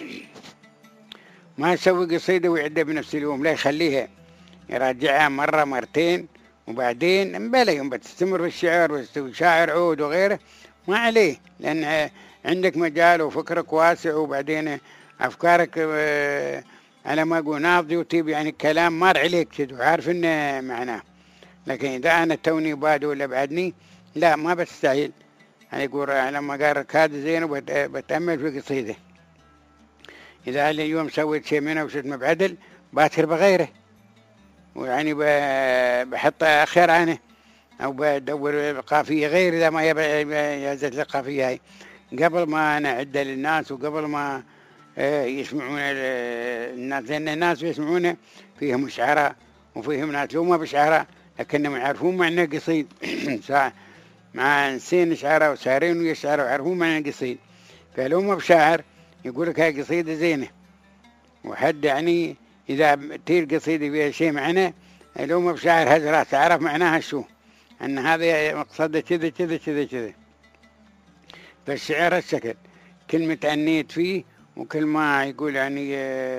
ما يسوي قصيدة ويعدها بنفس اليوم، لا يخليها يراجعها مرة مرتين، وبعدين مبلا يوم بتستمر في الشعر وتستوي شاعر عود وغيره ما عليه، لأن عندك مجال وفكرك واسع، وبعدين أفكارك على ما أقول ناضي وتيب يعني الكلام مار عليك كده وعارف إنه معناه. لكن إذا أنا توني بادي ولا بعدني لا ما بستاهل يعني يقول لما قال كاد زين وبتأمل في قصيدة. إذا اليوم سويت شيء منه وشت مبعدل باتر بغيره، ويعني بحط خير عنه أو بدور قافية غير إذا ما يزت القافية هاي قبل ما نعد للناس وقبل ما يسمعون الناس، لأن الناس يسمعونه فيهم شعراء وفيهم ناس لو ما بشعراء لكنهم يعرفون معنى قصيد مع نسين شعراء وسارين ويشعروا يعرفون معنى قصيد. فلو ما بشاعر يقول لك هاي قصيدة زينة، وحد يعني إذا تير قصيدة فيها شيء معنى لو ما بشاعر هذا راح تعرف معناها شو، أن هذا مقصده كذا كذا كذا كذا. فالشعر الشكل كلمة أنيت فيه وكل ما يقول يعني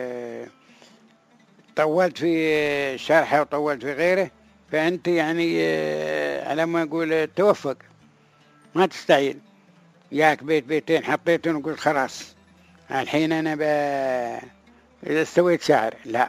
طولت في شرحه وطولت في غيره، فأنت يعني على ما يقول توفق ما تستعيل. ياك بيت بيتين حطيتهم وقلت خلاص الحين أنا ب... إذا استويت شاعر، لا.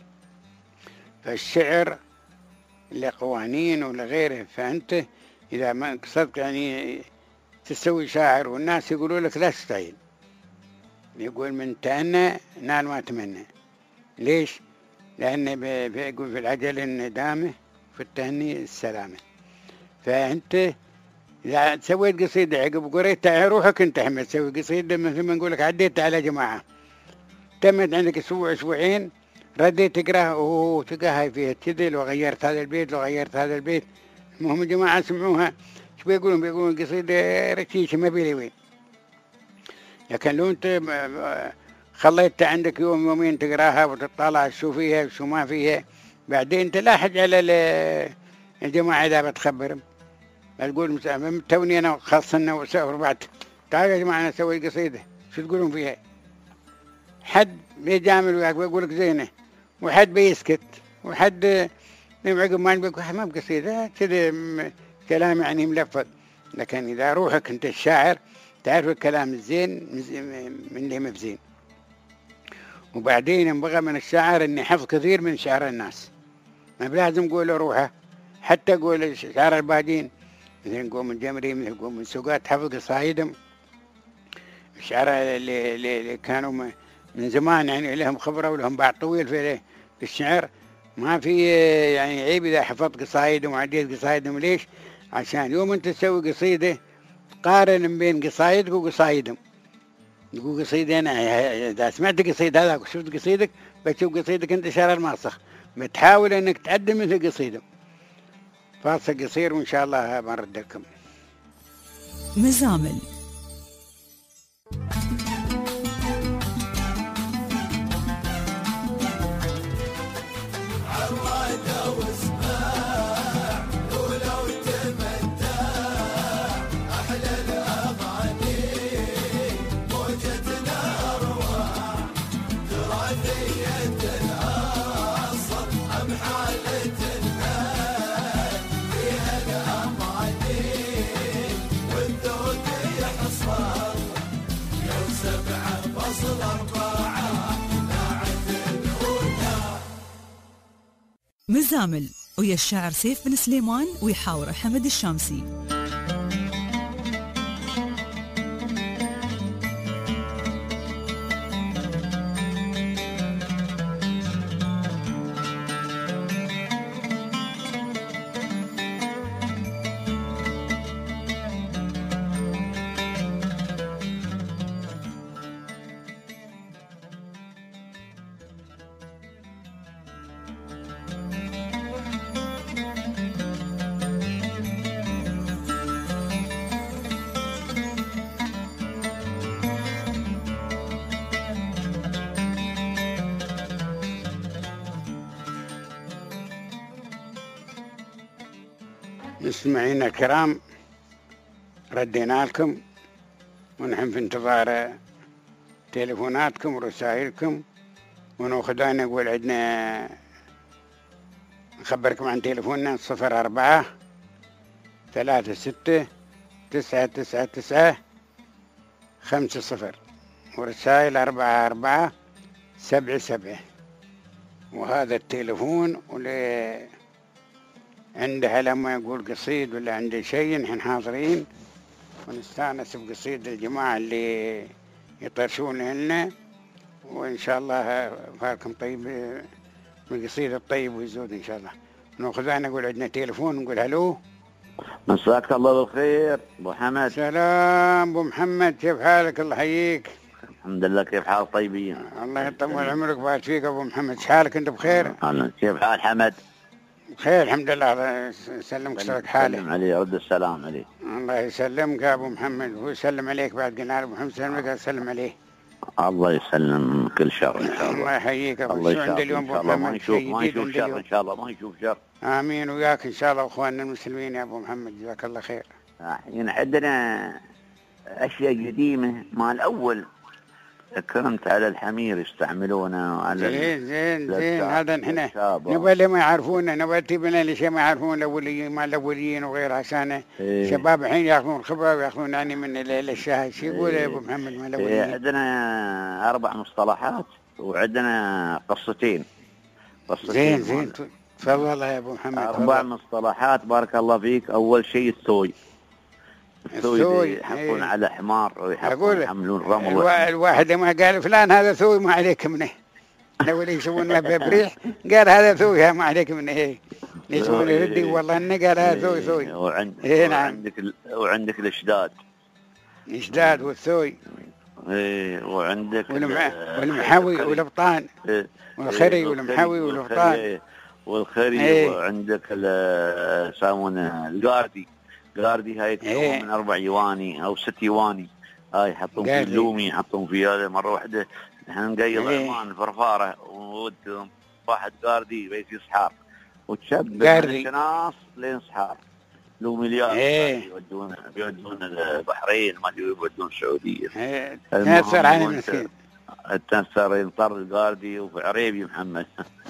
فالشعر لقوانين ولغيره، فأنت إذا ما قصدت يعني تستوي شاعر والناس يقولوا لك لا تستعيل، يقول من تأنى نال ما تمنى. ليش؟ لأن بيقول في العجل الندامة في التهني السلامة. فأنت إذا سويت قصيدة عقب قريتها روحك أنت حمد تسوي قصيدة مثل ما نقول لك عديت على جماعة تمت عندك أسبوع أسبوعين رديت تقراها أوه تلقاها فيها كذا لو غيرت هذا البيت لو غيرت هذا البيت. المهم الجماعة سمعوها شو بيقولون؟ بيقولون قصيدة ركيشة ما بيلي وين. لكن لو أنت خليت عندك يوم يومين تقراها وتطلع شو فيها وشو ما فيها، بعدين تلاحظ على الجماعة إذا بتخبرهم تقول توني أنا خاصنا وسافر بعد تعالوا يا جماعة أنا أسوي قصيدة شو تقولون فيها؟ حد بيجامل وياك بيقول لك زينة، وحد بيسكت، وحد عقب ما بيقول ما بقصيدة كذا كلام يعني ملفظ. لكن إذا روحك أنت الشاعر تعرف الكلام الزين من اللي ما بزين. وبعدين ينبغى من الشاعر أن يحفظ كثير من شعر الناس، ما بلازم يقول روحه، حتى يقول شعر البادين مثل نقول من جمري مثل نقول من سوقات حفظ قصايدهم. الشعر اللي, اللي كانوا من زمان يعني لهم خبرة ولهم باع طويل في الشعر، ما في يعني عيب إذا حفظت قصايدهم وعديت قصايدهم. ليش؟ عشان يوم أنت تسوي قصيدة قارن بين قصايدك وقصايدهم. تقول قصيدة أنا إذا سمعت قصيدة هذا وشفت قصيدك بتشوف قصيدك أنت شعر الماسخ، بتحاول أنك تقدم مثل قصيدة. فاصل قصير وإن شاء الله بنرد لكم. مزامل. مزامل ويا الشاعر سيف بن سليمان ويحاوره حمد الشامسي. مستمعينا الكرام، ردينا لكم ونحن في انتظار تليفوناتكم ورسائلكم، وناخذ نقول عندنا نخبركم عن تليفوننا صفر أربعة ثلاثة ستة تسعة تسعة تسعة خمسة صفر، ورسائل أربعة أربعة سبعة سبعة. وهذا التليفون، واللي عنده لما يقول قصيد ولا عنده شيء نحن حاضرين ونستانس بقصيد الجماعة اللي يطرشون لنا، وإن شاء الله فاركم طيب بالقصيد الطيب ويزود إن شاء الله. ناخذ نقول عندنا تليفون نقول هلو. مساك الله بالخير ابو حمد. سلام ابو محمد، كيف حالك؟ الله يحييك. الحمد لله، كيف حال طيبين؟ الله يطول عمرك ويبارك فيك ابو محمد. شحالك انت بخير؟ اهلا، كيف حال حمد؟ بخير الحمد لله، الله يسلمك سلك حالك. سلم عليه، رد السلام عليه. الله يسلمك يا ابو محمد، هو يسلم عليك بعد قلنا ابو محمد سلمك، اسلم عليه. الله يسلم من كل شر ان شاء الله. الله يحييك ابو الله محمد. اليوم ابو محمد ما نشوف ما نشوف شر ان شاء الله، ما نشوف شر. امين وياك ان شاء الله واخواننا المسلمين يا ابو محمد، جزاك الله خير. الحين عندنا اشياء قديمه مال الاول، تكرمت على الحمير يستعملونه على زين زين زين. هذا نحن نبغى اللي ما يعرفونا، نبغى تجيبنا اللي شيء ما يعرفون الاوليين مال الاوليين وغيرها، عشان إيه. شباب الحين ياخذون الخبره وياخذون يعني من الشاهد. شو يقول يا ابو محمد مال الاوليين؟ إيه. عندنا اربع مصطلحات وعندنا قصتين. قصتين زين زين. تفضل يا ابو محمد. اربع فضل. مصطلحات بارك الله فيك. اول شيء الثوي. الثوي يحطون ايه. على حمار ويحطون يحملون رمل. الوا... الواحد ما قال فلان هذا ثوي ما عليك منه، لو اللي يسوون له بريح قال هذا ثوي ما عليك منه. ايه يسوون يردي والله انه قال هذا ثوي ثوي. وعند... إيه نعم. وعندك ال... وعندك الاشداد. الاشداد والثوي. ايه وعندك والمع... والمحوي والابطان. إيه. والخري إيه. والمحوي والابطان والخري. إيه. وعندك يسمونه القاردي. قاردي هاي تكون إيه. من اربع يواني او ست يواني، هاي يحطون في اللومي، يحطون في هذا مره واحده. نحن نقيض إيه. عمان فرفاره وودهم واحد قاردي بيت يسحار وتشب الشناص لين سحار لومي اليوم. إيه. يودون يودون البحرين، ما يودون السعوديه. ايه تنسر على المسكين، تنسر ينطر القاردي وفي عريبي محمد.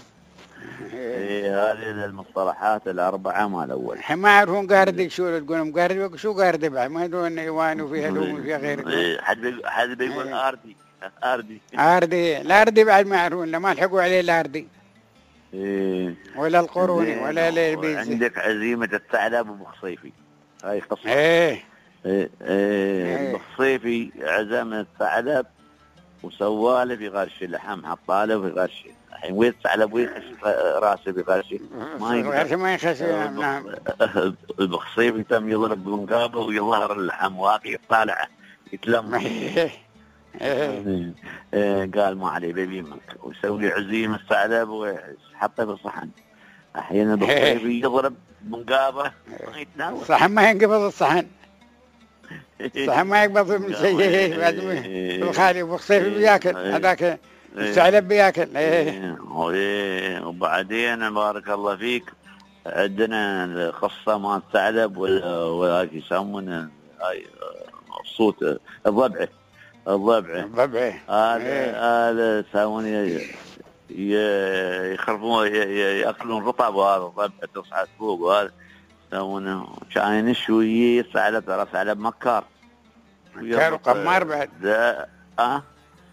ايه هذه المصطلحات الاربعه مال الاول. ما يعرفون قاردي شو تقولون قاردي شو قاردي بعد ما يدرون ايوان وفيها لوم وفيها غير. ايه حد بيقول حد بيقول ايه. اردي اردي اردي الاردي بعد ما يعرفون، لا ما لحقوا عليه الاردي. ايه ولا القروني ولا البيزي. عندك عزيمه الثعلب وبخصيفي، هاي قصه. ايه ايه ايه بخصيفي عزم الثعلب وسواله في غرش اللحم، حطاله في غرش. الحين وين الثعلب وين راسه بغرشه ما يقدر ما يخش. نعم. البخصيفي تم يضرب بمنقابه ويظهر اللحم واقي طالع يتلم. قال ما عليه بيبيمك، ويسوي عزيم الثعلب وحطه بالصحن. احيانا البخصيفي يضرب بمنقابه ما يتناول الصحن، ما ينقبض الصحن. صح ما يقبض من شيء. الخالي ابو خصيف بياكل هذاك الثعلب بياكل. وبعدين بارك الله فيك عندنا القصه مال الثعلب وهاك يسمونه هاي الصوت الضبعه الضبعه الضبعه هذا هذا يسوون يخرفون ياكلون رطب وهذا الضبعه تصعد فوق وهذا يسوونه كان نشوي ثعلب ترى ثعلب مكار مكار وقمار بعد. اه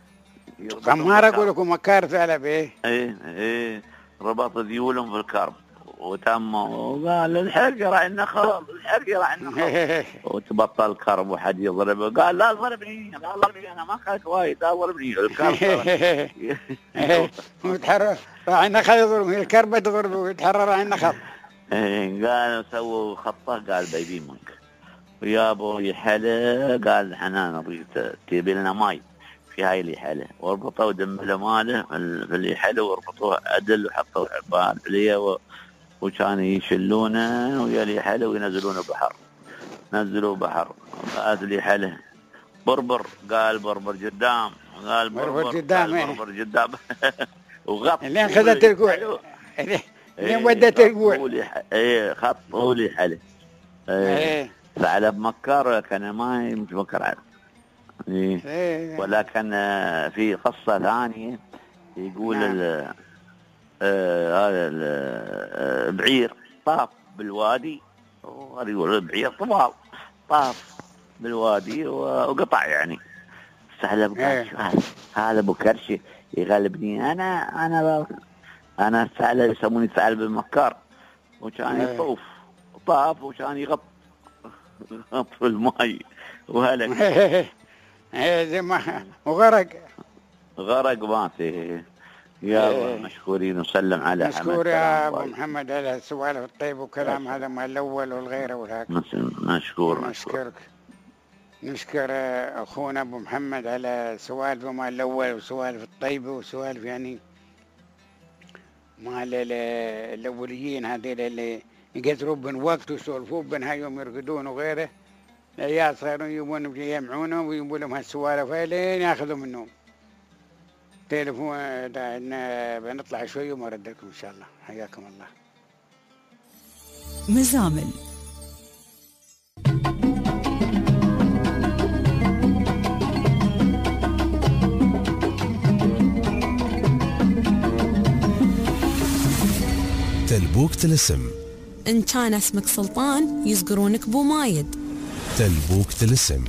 قمار اقول لكم مكار ثعلب. ايه ايه ايه ربط ذيولهم في الكرب وتم وقال الحرقه راح النخل الحرقه راح النخل وتبطل كرب وحد يضربه قال لا ضربني لا ضربني انا ما اخذت وايد لا ضربني الكرب وتحرر راح النخل يضربه الكربه تضربه ويتحرر راح النخل. قال سووا خطه قال بيبي منك ويابو يحله قال حنان اريد تجيب لنا ماي في هاي اللي حله وربطوا دم ماله في اللي حله وربطوه عدل وحطوا عبال عليه وكانوا يشلونه ويا اللي حله وينزلونه بحر نزلوا بحر قال اللي حله بربر قال بربر قدام قال بربر قدام بربر قدام وغط لين خذت الكوع لين ودت الكوع. ايه خطوا لي حله ايه ثعلب مكار كان ما يمكن عليه. إيه. ولكن في قصة ثانية يقول نعم. هذا البعير طاف بالوادي ويقول البعير طوال طاف بالوادي وقطع يعني الثعلب قال هذا ابو كرشه يغلبني انا انا انا الثعلب يسموني ثعلب المكار وكان يطوف طاف وكان يغط يغط في الماء وهلك. ايه زي ما وغرق غرق ماتي. يا مشكورين وسلم على مشكور يا ابو محمد على السوالف الطيب وكلام هذا مال الاول والغيره والهاك. مشكور نشكرك نشكر اخونا ابو محمد على سوالفه مال الاول وسوالف الطيبه وسوالف يعني مال الاوليين هذول اللي يقدروا بين وقت ويسولفوا بين يوم يرقدون وغيره. العيال صاروا يبون يجمعونهم ويجيبوا لهم هالسوالف لين ياخذوا منهم تليفون. بنطلع شوي وما ردكم ان شاء الله. حياكم الله. مزامل تلبوك تلسم إن كان اسمك سلطان يصقرونك بو مايد. تلبوك تلسم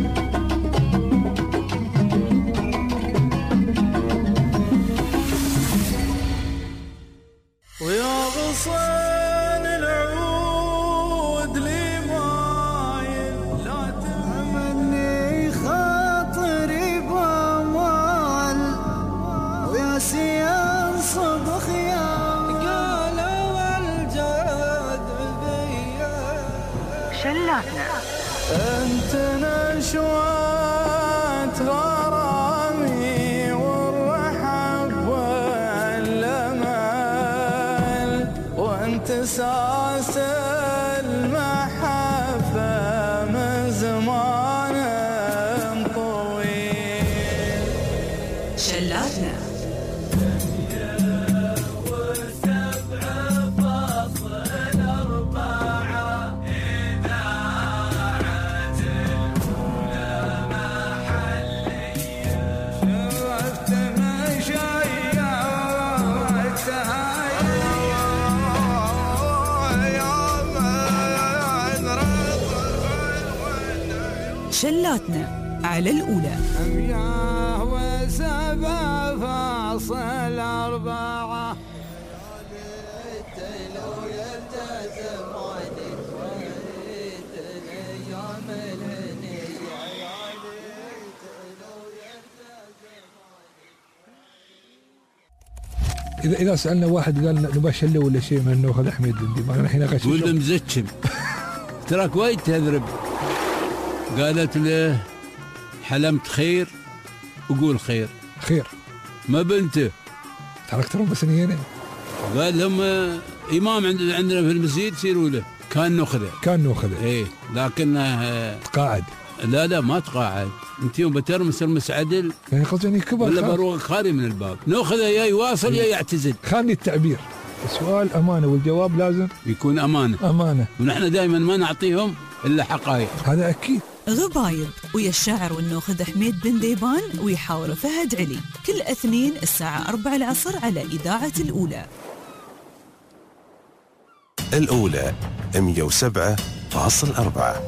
ويا غصن العود لي مايل لا تهمني خاطري بامال ويا سيان صبخ يا شلاتنا انت نشوات غرامي والرحب والامل وانت ساس المحبه من زمان طويل. شلاتنا شلاتنا على الأولى. أمياه وسبع فاصل أربعة إذا إذا سألنا واحد قال نبغى شلة ولا شيء من ناخذ أحمد الدندي ما الحين غش قول له مزكم تراك وايد تهذرب. قالت له حلمت خير وقول خير خير ما بنته تركت ربع سنين. قال لهم إمام عندنا في المسجد سيروا له كان ناخذه كان ناخذه إيه لكنه تقاعد لا لا ما تقاعد، انت يوم بترمس المس عدل يعني قصدي كبر ولا بروق خالي من الباب، ناخذه يا يواصل يا يعتزل. خلني التعبير، السؤال امانه والجواب لازم يكون امانه. امانه، ونحن دائما ما نعطيهم الا حقائق. هذا اكيد. غبايب ويا الشاعر والناخذ حميد بن ديبان ويحاور فهد علي، كل اثنين الساعه أربعة العصر على اذاعه الاولى. الأولى مئة وسبعة فاصل أربعة.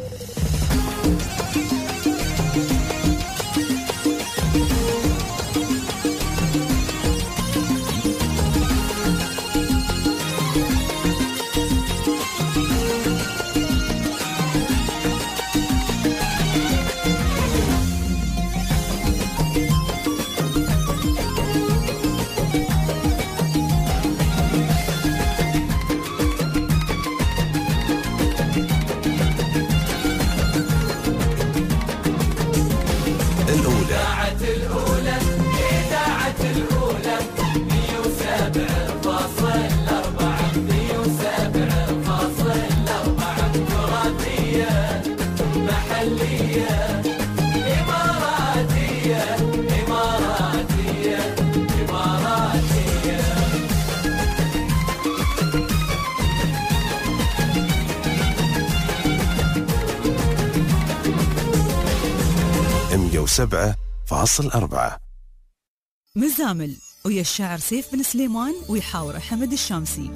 مئة وسبعة فاصل أربعة. مزامل ويا الشاعر سيف بن سليمان ويحاور حمد الشامسي.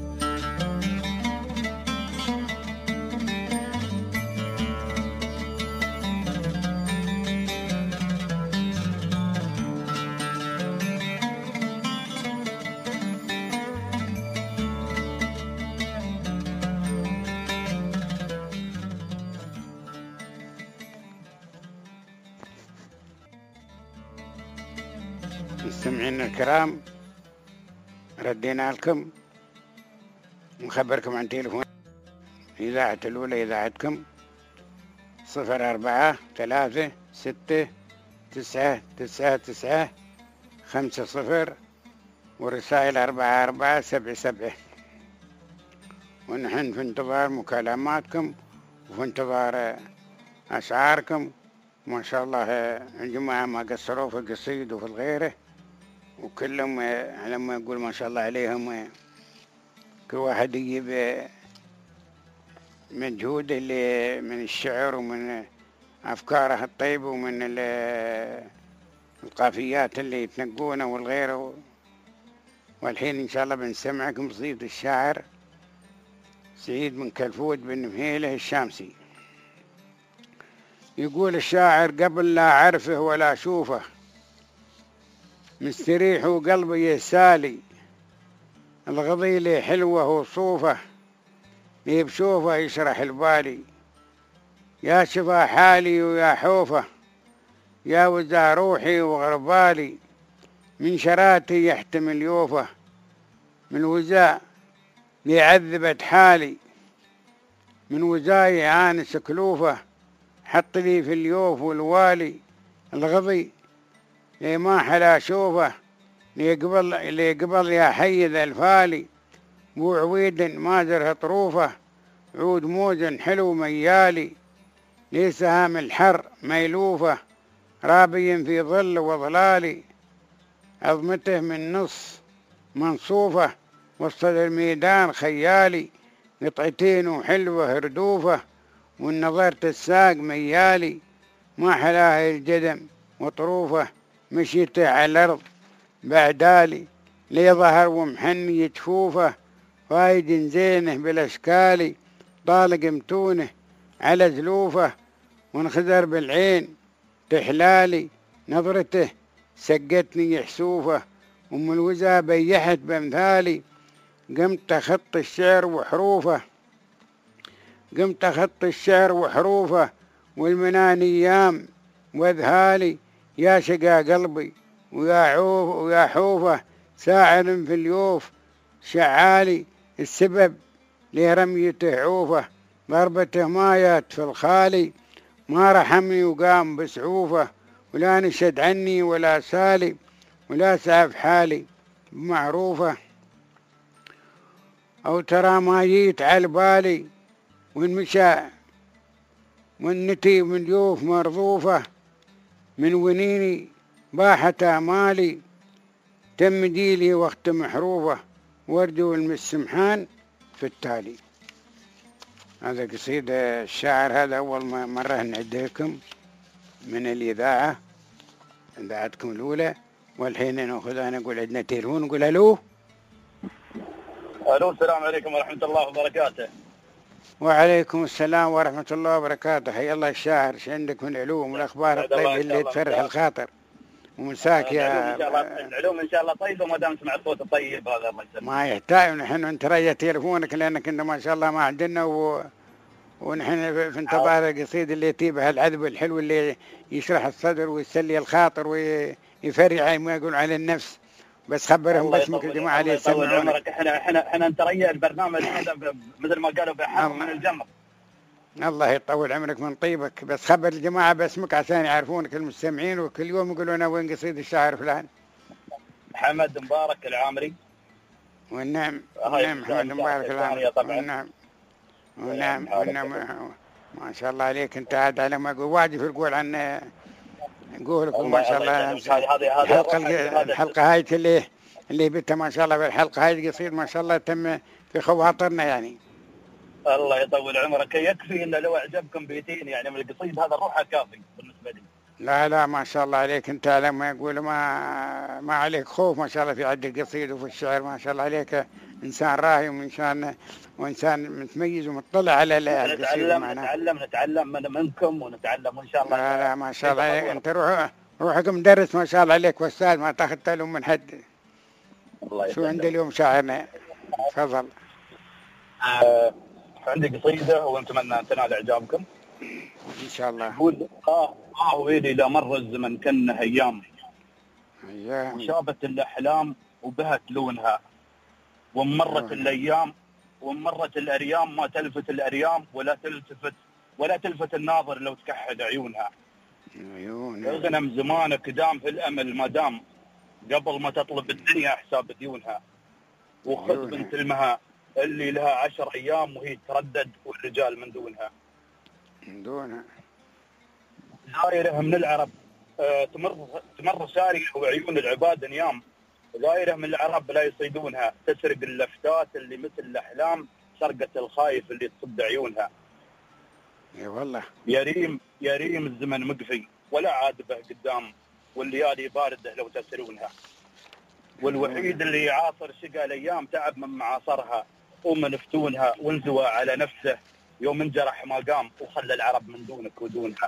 مستمعينا الكرام، ردينا لكم نخبركم عن تليفون إذاعة الأولى، إذاعتكم صفر أربعة ثلاثة ستة تسعة تسعة تسعة خمسة صفر، ورسائل أربعة أربعة سبعة سبعة. ونحن في انتظار مكالماتكم وفي انتظار أشعاركم. ما شاء الله الجماعة ما قصروا في القصيد وفي الغيره، وكلهم لما يقول ما شاء الله عليهم كل واحد يجيب مجهود اللي من الشعر ومن أفكاره الطيبة ومن القافيات اللي يتنقونه والغيره. والحين إن شاء الله بنسمعكم قصيدة الشاعر سعيد بن كلفود بن مهيله الشامسي. يقول الشاعر: قبل لا أعرفه ولا أشوفه مستريح وقلبي يسالي، الغضيلة حلوة وصوفه بشوفه يشرح البالي. يا شفا حالي ويا حوفه، يا وزا روحي وغربالي، من شراتي يحتمل يوفه، من وزاء ليعذبت حالي، من وزاي آنس كلوفه، حط لي في اليوف والوالي. الغضي لي ما حلا شوفه، ليقبل ليقبل يا حيذ الفالي، بو عويد ما زره طروفه، عود موز حلو ميالي، لي سهام الحر ميلوفه، رابي في ظل وظلالي، عظمته من نص منصوفه، وسط الميدان خيالي، قطعتين وحلوه هردوفه، والنظرت الساق ميالي، ما حلاه الجدم وطروفه، مشيته على الأرض بعدالي، لي ظهر ومحني جفوفه، فايد زينه بالأشكالي، طالق متونه على زلوفه، وانخزر بالعين تحلالي، نظرته سقتني حسوفه، ومن الوزا بيحت بامثالي، قمت أخط الشعر وحروفه، قمت أخط الشعر وحروفه، والمنان أيام وذهالي، يا شقا قلبي ويا عوف ويا حوفه، ساعر في اليوف شعالي، السبب لرميته عوفه، ضربته مايات في الخالي، ما رحمني وقام بسعوفه، ولا نشد عني ولا سالي، ولا سعف حالي بمعروفه، أو ترى ما جيت على بالي، وإن مشى والنتي من جوف مرضوفة من ونيني باحت آمالي تم ديلي وقت محروفة وردوا المسمحان في التالي. هذا قصيدة الشاعر، هذا أول مرة نعديكم من الإذاعة، إذاعتكم الأولى. والحين نأخذ، أنا أقول عندنا تليفون، نقول ألو. ألو، السلام عليكم ورحمة الله وبركاته. وعليكم السلام ورحمة الله وبركاته. حيا الله الشاعر، ايش عندك من العلوم والأخبار الطيبة اللي تفرح الخاطر ومساك يا إن شاء الله العلوم إن شاء الله طيبة، وما دام سمعت صوت الطيب هذا الله يسلمك. ما يحتاج نحن أنت ريا تليفونك، لأنك أنت ما شاء الله ما عندنا، و... ونحن في انتظار القصيد اللي يتيبها العذب الحلو اللي يشرح الصدر ويسلي الخاطر ويفرع ما يقول على النفس. بس خبرهم باسمك الجماعة اللي يسمعونك. احنا احنا احنا نتريا البرنامج هذا مثل ما قالوا بحر من الجمر. الله يطول عمرك من طيبك. بس خبر الجماعة باسمك عشان يعرفونك المستمعين، وكل يوم يقولون أنا وين قصيد الشاعر فلان. محمد مبارك العامري. والنعم والنعم محمد مبارك العامري. والنعم ونعم ونعم ما شاء الله عليك. انت عاد على ما اقول واجب القول عن قولكم ما شاء الله. الحلقه الحلقه هاي اللي اللي بتها ما شاء الله، بالحلقه هاي قصير ما شاء الله تم في خواطرنا يعني. الله يطول عمرك. يكفي انه لو اعجبكم بيتين يعني من القصيد هذا روحه كافي بالنسبه لي. لا لا ما شاء الله عليك. انت لما يقول ما ما عليك خوف ما شاء الله في عد القصيد وفي الشعر، ما شاء الله عليك انسان راهي وانسان وانسان متميز ومطلع على القصيد. نتعلم نتعلم نتعلم من منكم ونتعلم ان شاء الله. لا لا ما شاء الله عليك. انت روح روحك مدرس ما شاء الله عليك واستاذ، ما تاخذ تعلم من حد. الله شو عندي اليوم شاعرنا؟ تفضل. آه عندي قصيده واتمنى ان تنال اعجابكم ان شاء الله. يقول اه اه ويلي لا مر الزمن كانه ايام ايام وشابت الاحلام وبهت لونها، ومرت الايام ومرت الاريام ما تلفت الاريام ولا تلتفت ولا تلفت الناظر لو تكحد عيونها. عيونها اغنم زمانك دام في الامل ما دام قبل ما تطلب الدنيا حساب ديونها، وخذ بنت المها اللي لها عشر ايام وهي تردد والرجال من دونها. من دونها دايره من العرب آه تمر تمر ساريه وعيون العباد نيام، دايره من العرب لا يصيدونها، تسرق اللفتات اللي مثل الاحلام سرقه الخايف اللي تصد عيونها. اي والله يا ريم يا ريم الزمن مقفي ولا عادبه قدام، والليالي بارده لو تسرونها، والوحيد اللي يعاصر شقى الايام تعب من معاصرها ومن فتونها، وانزوى على نفسه يوم انجرح ما قام وخلى العرب من دونك ودونها.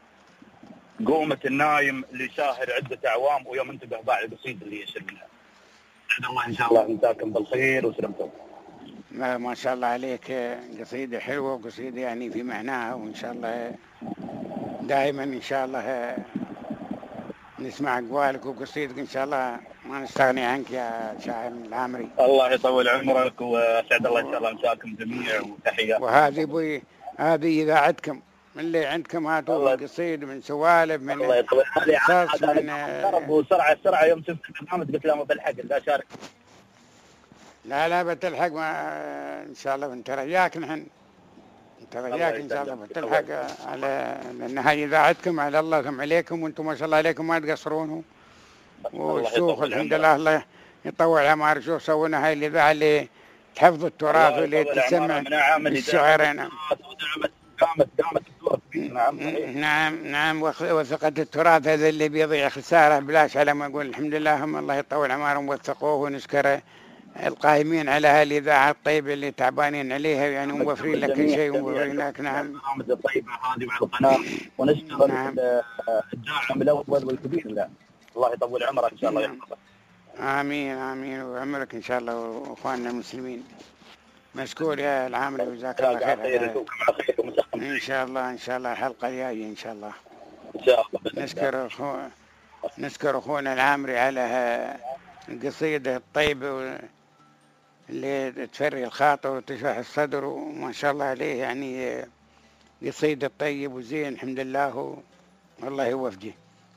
قومة النايم اللي شاهر عدة أعوام ويوم انتبه باع القصيد اللي يشربها. سعد الله إن شاء الله نساكم بالخير وسلامتكم. ما, ما شاء الله عليك، قصيدة حلوة وقصيدة يعني في معناها، وإن شاء الله دائما إن شاء الله نسمع أقوالك وقصيدك إن شاء الله ما نستغني عنك يا شاعر العامري. الله يطول عمرك وسعد الله إن شاء الله نساكم جميع وتحيات. وهذه ابوي هذه إذاعتكم اللي عندكم هاتوا من قصيد من سوالف من الله يطول قصص من وسرعة سرعة يوم شفت البرنامج قلت له ما بلحق لا شارك. لا لا بتلحق ما إن شاء الله بنترياك نحن نترياك إن شاء الله بتلحق على لأن هاي إذاعتكم على الله ثم عليكم، وأنتم ما شاء الله عليكم ما تقصرونه. والشيوخ الحمد لله الله يطول عمار شو سوونا هاي الإذاعة اللي تحفظ التراث واللي تسمع الشعر. نعم قامت قامت نعم نعم نعم وثقة التراث هذا اللي بيضيع خسارة بلاش على ما أقول. الحمد لله هم الله يطول عمارهم وثقوه، ونشكر القائمين على هالإذاعة الطيبة اللي تعبانين عليها يعني موفرين لك كل شيء وموفرين لك. نعم البرامج الطيبة هذه مع القناة، ونشكر نعم. الداعم الأول والكبير له الله يطول عمرك إن شاء الله يحفظك. آمين آمين وعمرك إن شاء الله وإخواننا المسلمين. مشكور يا العامري وجزاك الله خير. إن شاء الله إن شاء الله الحلقة الجاية إن شاء الله. إن شاء الله. نشكر أخو نشكر أخونا العامري على القصيدة الطيبة اللي تفري الخاطر وتشرح الصدر، وما شاء الله عليه يعني قصيدة طيب وزين الحمد لله والله يوفقه.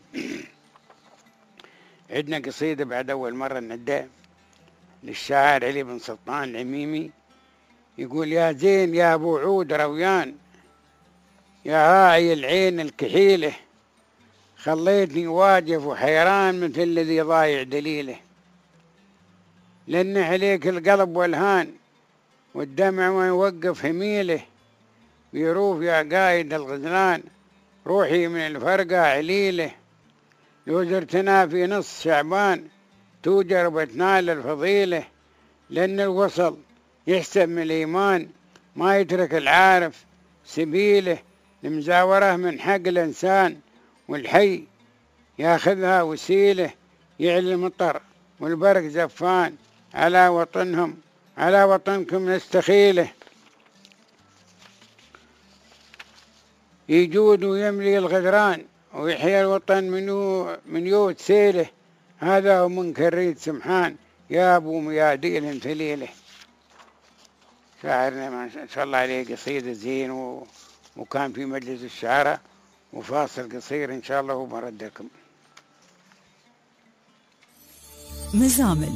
عندنا قصيدة بعد أول مرة نعدها للشاعر علي بن سلطان العميمي، يقول: يا زين يا أبو عود رويان يا راعي العين الكحيلة، خليتني واقف وحيران مثل الذي ضايع دليله، لأن عليك القلب والهان والدمع ما يوقف هميله، بيروف يا قايد الغزلان روحي من الفرقة عليله، لو زرتنا في نص شعبان توجر وتنال الفضيلة، لأن الوصل يحسب من الإيمان ما يترك العارف سبيله، المزاورة من حق الإنسان والحي ياخذها وسيله، يعلي المطر والبرق زفان على وطنهم على وطنكم نستخيله، يجود ويملي الغدران ويحيى الوطن منو من يوت سيله، هذا هو من كريت سمحان يا ابو مياديل ثليله. شاعرنا ما شاء الله عليه قصيدة زين و... وكان في مجلس الشعراء، وفاصل قصير ان شاء الله وبردكم. مزامل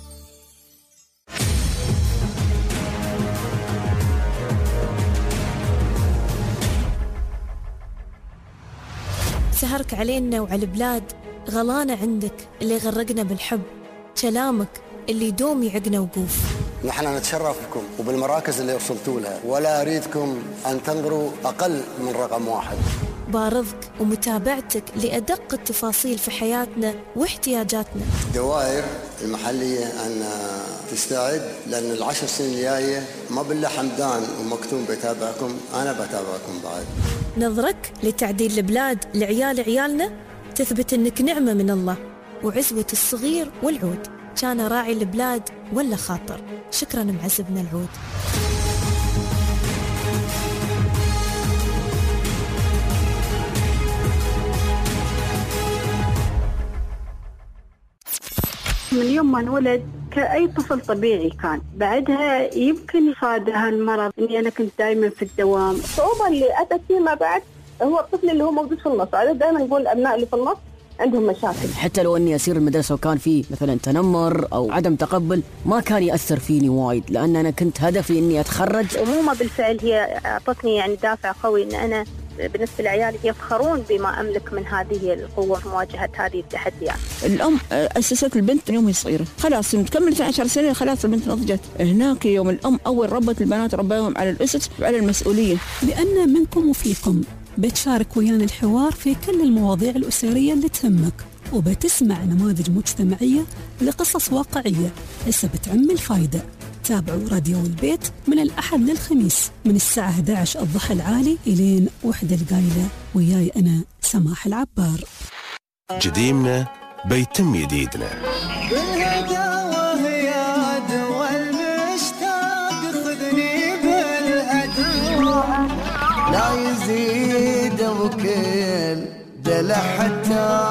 سهرك علينا وعلى البلاد، غلانا عندك اللي غرقنا بالحب، كلامك اللي يدوم يعقنا وقوف. نحن نتشرف بكم وبالمراكز اللي وصلتوا لها، ولا أريدكم أن تنظروا أقل من رقم واحد. بارضك ومتابعتك لأدق التفاصيل في حياتنا واحتياجاتنا. الدوائر المحلية أن تستعد، لأن العشر سنين الجاية ما بالله حمدان ومكتوم بتابعكم، أنا بتابعكم بعد. نظرك لتعديل البلاد لعيال عيالنا تثبت أنك نعمة من الله، وعزوة الصغير والعود، كان راعي البلاد ولا خاطر. شكرا معزبنا العود. من يوم ما انولد كأي طفل طبيعي كان، بعدها يمكن يفادها المرض اني انا كنت دائما في الدوام. الصعوبة اللي اتت فيما بعد هو الطفل اللي هو موجود في النص، انا دائما نقول الابناء اللي في النص عندهم مشاكل. حتى لو اني اسير المدرسه وكان في مثلا تنمر او عدم تقبل، ما كان ياثر فيني وايد، لان انا كنت هدفي اني اتخرج. أمومة بالفعل هي اعطتني يعني دافع قوي ان انا بالنسبة لعيالي يفخرون بما أملك من هذه القوة في مواجهة هذه التحديات. الأم أسست البنت يوم هي صغيرة، خلاص تكمل عشر سنين خلاص البنت نضجت. هناك يوم الأم أول ربت البنات رباهم على الأسس وعلى المسؤولية. لأن منكم وفيكم بتشارك ويانا الحوار في كل المواضيع الأسرية اللي تهمك، وبتسمع نماذج مجتمعية لقصص واقعية هسه بتعم الفايدة. تابعوا راديو البيت من الأحد للخميس من الساعة إحدى عشر الضحى العالي إلين وحدة القايلة، وياي أنا سماح العبار. جديمنا بيتم جديدنا. بالهداوة يا دوا المشتاق خذني بالأدوى، لا يزيد وكل دلع حتى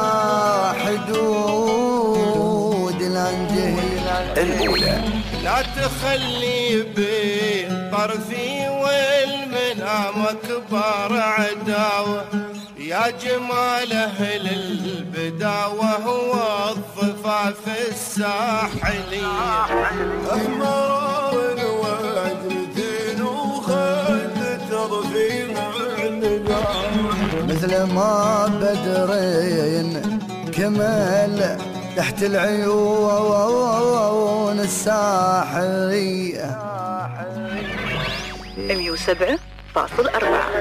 حدود الأنجيل الأولى. لا تخلي بين طرفي والمنام كبار عداوة، يا جمال أهل البداوة هو الضفاف الساحلية، أحمر وعدتين وخد ترفيع النجاة، مثل ما بدرين كمل تحت العيون الساحرية. مية وسبعة فاصل أربعة.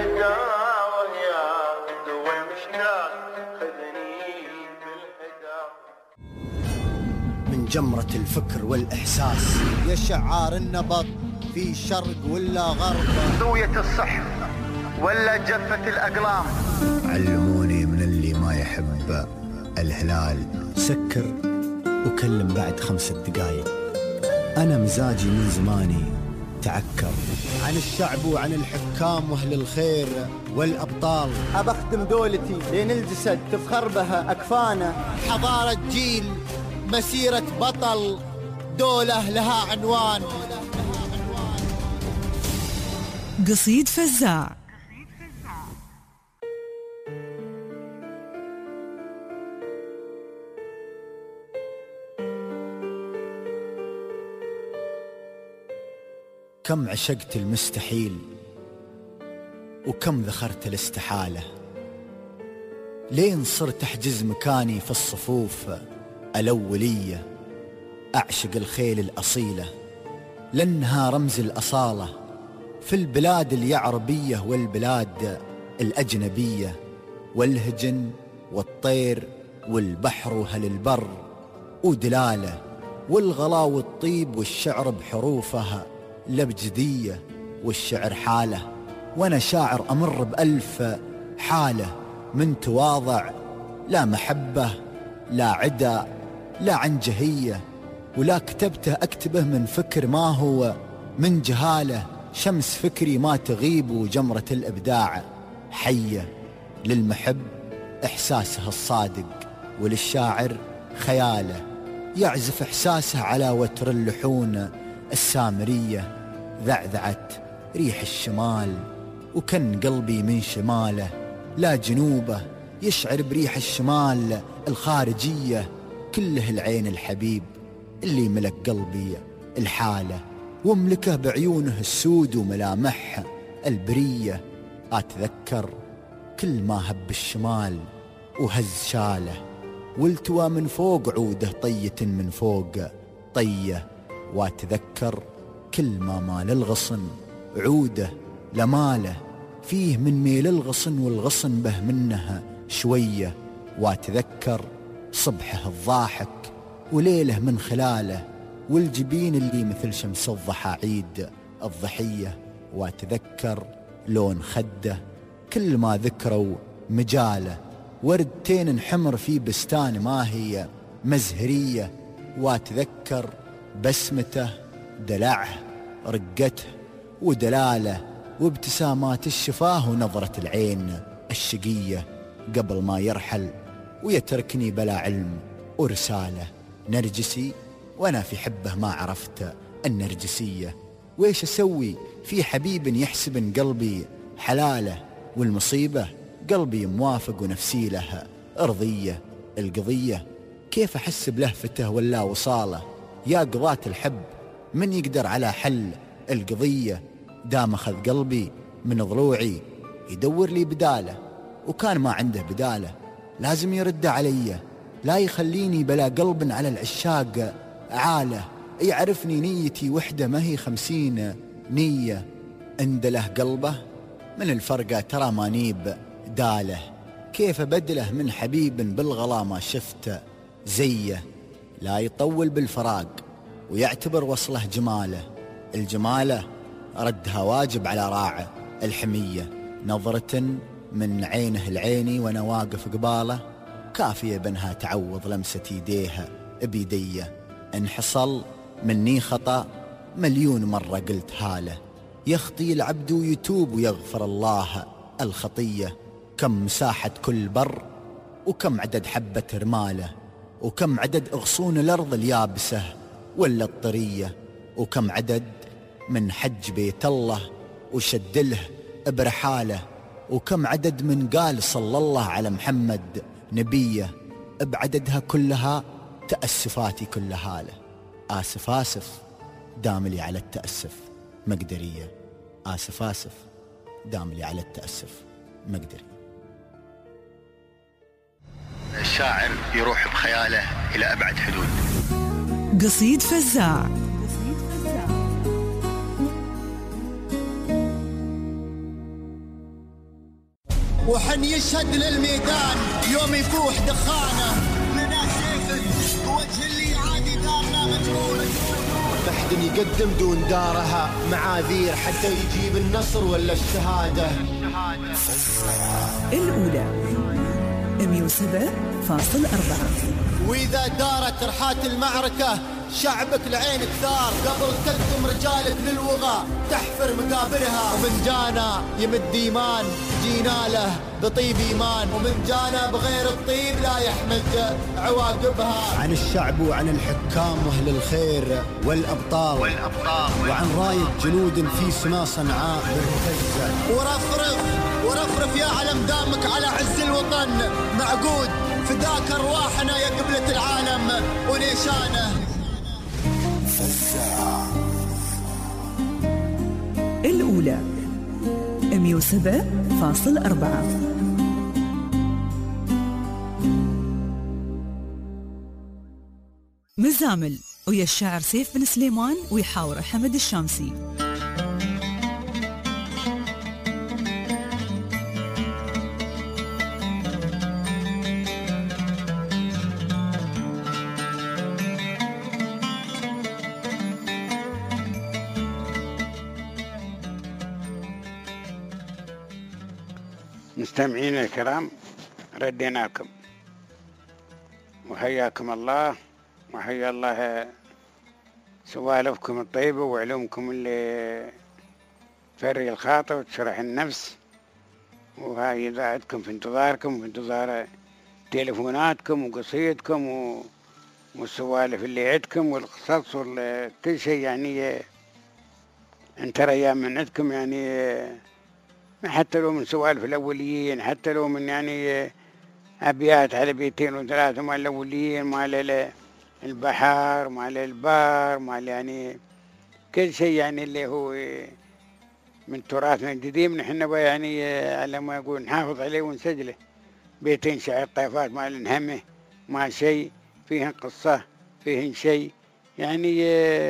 من جمرة الفكر والإحساس يا شعار النبض في شرق ولا غرب، سوية الصحف ولا جفة الأقلام. علموني من اللي ما يحب الهلال سكر وكلم بعد خمسة دقايق. أنا مزاجي من زماني تعكر عن الشعب وعن الحكام واهل الخير والأبطال. أبخدم دولتي لين الجسد تفخر بها أكفانا. حضارة جيل، مسيرة بطل، دولة لها عنوان. قصيد فزاع. كم عشقت المستحيل وكم ذخرت الاستحالة. لين صرت أحجز مكاني في الصفوف الأولية، أعشق الخيل الأصيلة لأنها رمز الأصالة في البلاد اليعربية والبلاد الأجنبية، والهجن والطير والبحر وهل البر ودلالة، والغلا والطيب والشعر بحروفها الأبجدية، والشعر حالة وأنا شاعر أمر بألف حالة، من تواضع لا محبة لا عدا لا عنجهية، ولا كتبته أكتبه من فكر ما هو من جهالة، شمس فكري ما تغيب وجمرة الإبداع حية، للمحب إحساسه الصادق وللشاعر خياله، يعزف إحساسه على وتر اللحون السامرية، ذعذعت ريح الشمال وكن قلبي من شماله، لا جنوبه يشعر بريح الشمال الخارجية، كله العين الحبيب اللي ملك قلبي الحالة، واملكه بعيونه السود وملامحه البرية، أتذكر كل ما هب الشمال وهز شاله، والتوى من فوق عوده طية من فوق طية، وأتذكر كل ما مال الغصن عوده لماله، فيه من ميل الغصن والغصن به منها شوية، وأتذكر صبحه الضاحك وليله من خلاله، والجبين اللي مثل شمس الضحى عيد الضحية، وأتذكر لون خده كل ما ذكروا مجاله، وردتين انحمر في بستان ما هي مزهرية، وأتذكر بسمته دلعه رقته ودلاله، وابتسامات الشفاه ونظرة العين الشقية، قبل ما يرحل ويتركني بلا علم ورسالة. نرجسي وأنا في حبه ما عرفت النرجسية، ويش أسوي في حبيب يحسب قلبي حلاله، والمصيبة قلبي موافق ونفسي له أرضية، القضية كيف أحس بلهفته ولا وصاله، يا قضاة الحب من يقدر على حل القضية، دام أخذ قلبي من ضلوعي يدور لي بداله، وكان ما عنده بداله لازم يرد علي، لا يخليني بلا قلب على العشاق عاله، يعرفني نيتي وحدة ما هي خمسين نية، عند له قلبه من الفرقة ترى ما نيب داله، كيف بدله من حبيب بالغلا ما شفت زيه، لا يطول بالفراق ويعتبر وصله جماله، الجماله ردها واجب على راعه الحمية، نظرة من عينه العيني وانا واقف قباله، كافية بنها تعوض لمسة يديها بيديه، ان حصل مني خطأ مليون مرة قلت هاله، يخطي العبد ويتوب ويغفر الله الخطية، كم مساحة كل بر وكم عدد حبة رماله، وكم عدد أغصون الأرض اليابسة ولا الطرية، وكم عدد من حج بيت الله وشدله برحاله، وكم عدد من قال صلى الله على محمد نبيه، بعددها كلها تأسفاتي كلها له، آسف آسف داملي على التأسف مقدرية، آسف آسف داملي على التأسف مقدري. الشاعر يروح بخياله إلى أبعد حدود. قصيد فزاع. وحن يشهد للميدان يوم يفوح دخانه، لنا سيف وجه اللي عادي دارنا مجهول، بحد يقدم دون دارها معاذير حتى يجيب النصر ولا الشهادة. الأولى مئة وسبعة فاصلة أربعة. وإذا دارت رحات المعركة شعبك العين كثار، قبل تقدم رجالك للوغى تحفر مقابرها، ومن جانا يمد إيمان جينا له بطيب إيمان، ومن جانا بغير الطيب لا يحمد عواقبها. عن الشعب وعن الحكام وأهل الخير والأبطال, والأبطال وعن راية جنود في سما صنعاء مرتزة، ورفرف ورفرف يا علم دامك على عز الوطن معقود، فداك أرواحنا يا قبلة العالم ونيشانه. الأولى مئة وسبعة فاصلة أربعة. مزامل ويا الشاعر سيف بن سليمان ويحاور حمد الشامسي. مستمعينا الكرام، ردينا لكم وحياكم الله وحيا الله سوالفكم الطيبة وعلومكم اللي تفري الخاطر وتشرح النفس، وهاي إذاعتكم في انتظاركم وفي انتظار تليفوناتكم وقصيدكم و... والسوالف اللي عندكم والقصص وكل شيء. يعني انت ريان من عندكم، يعني حتى لو من سوالف الأوليين، حتى لو من يعني أبيات على بيتين وثلاثة مال الأوليين، مال البحر، مال البار، مال يعني كل شيء يعني اللي هو من تراثنا القديم نحن يعني على ما يقول نحافظ عليه ونسجله. بيتين شعر طيفات مال نهمه، ما شيء فيهن قصة فيهن شيء يعني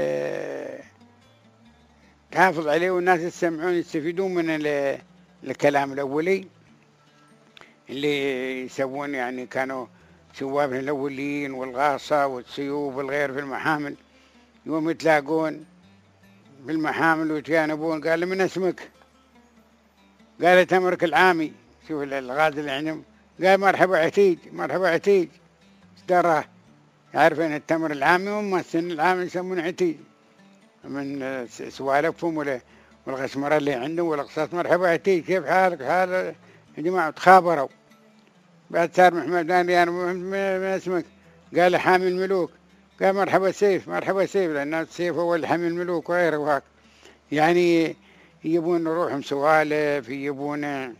تحافظ عليه والناس يسمعون يستفيدون من الكلام الأولي اللي يسوون. يعني كانوا سوابنا الأولين والغاصة والسيوف والغير في المحامل، يوم يتلاقون في المحامل ويتجانبون، قال من اسمك؟ قال تمرك العامي. شوف الغاز اللي عندهم، قال مرحبا عتيج، مرحبا عتيج. دراه يعرفين التمر العامي وما السن العامي يسمون عتيج من سوالفهم والغشمرة اللي عندهم والقصص. مرحبا عتيج، كيف حالك؟ حال يا جماعة تخابروا. بعد صار محمد داني أنا من اسمك؟ قال حامي الملوك. قال مرحبا سيف، مرحبا سيف، لأن السيف هو اللي حامي الملوك وغيره وهاك. يعني يبون روحهم سوالف، يبون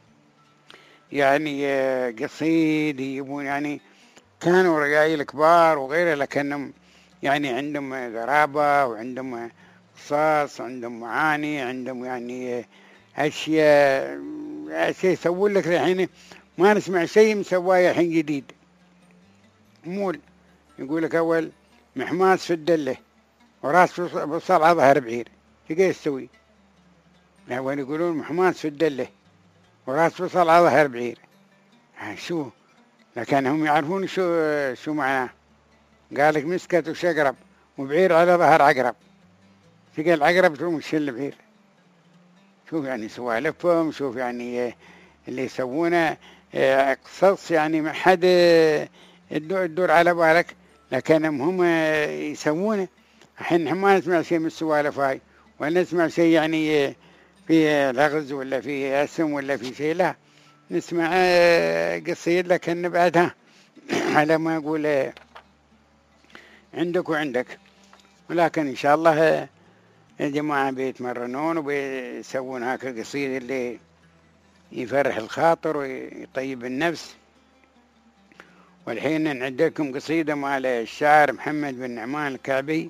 يعني قصيد، يبون يعني كانوا رجال كبار وغيره، لكنهم يعني عندهم غرابة وعندهم قصص، عندهم معاني، عندهم يعني أشياء أشياء يسوون لك الحين ما نسمع شيء مسواه الحين جديد. مول يقول لك أول محماس في الدلة وراس بصل على ظهر بعير، ايش يسوي؟ الأول يقولون محماس في الدلة وراس بصل على ظهر بعير، شو؟ لكنهم يعرفون شو شو معناه. قال لك مسكت وشقرب وبعير على ظهر عقرب، تلقى العقرب تقوم تشيل البعير. شوف يعني سوالفهم، شوف يعني اللي يسوونه قصص يعني ما حد يدور على بالك، لكنهم هم يسوونه. الحين ما نسمع شيء من السوالف هاي، ولا نسمع شيء يعني في لغز ولا في اسم ولا في شيء، لا نسمع قصيد لكن بعدها على ما يقول عندك وعندك. ولكن إن شاء الله الجماعة بيتمرنون وبيسوون هاك القصيد اللي يفرح الخاطر ويطيب النفس. والحين نعد لكم قصيدة مال الشاعر محمد بن نعمان الكعبي،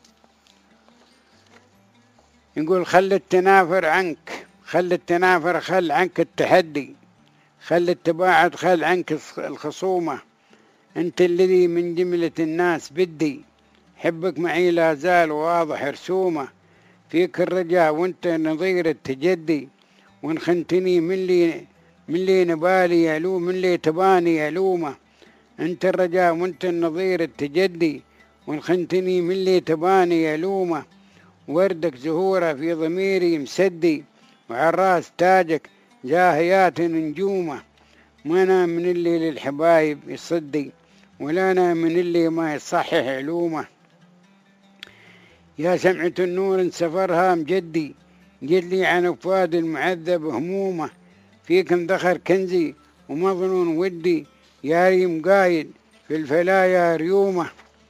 يقول خل التنافر عنك، خل التنافر خل عنك التحدي، خل التباعد خل عنك الخصومة، أنت الذي من جملة الناس بدي، حبك معي لا زال واضح رسومه، فيك الرجاء وانت نظير التجدي، وان خنتني من لي من لي نبالي يلوم، من لي تباني يلومه، انت الرجاء وانت النظير التجدي، وان خنتني من لي تباني يلومه، وردك زهوره في ضميري مسدي، وعراس تاجك جاهيات نجومه، ما انا من اللي للحبايب يصدي، ولا انا من اللي ما يصحح علومه، يا سمعة النور سفرها مجدي، جلي عن أفواد المعذب همومه، فيك اندخر كنزي ومظنون ودي، يا ريم قايد في الفلايا ريومه،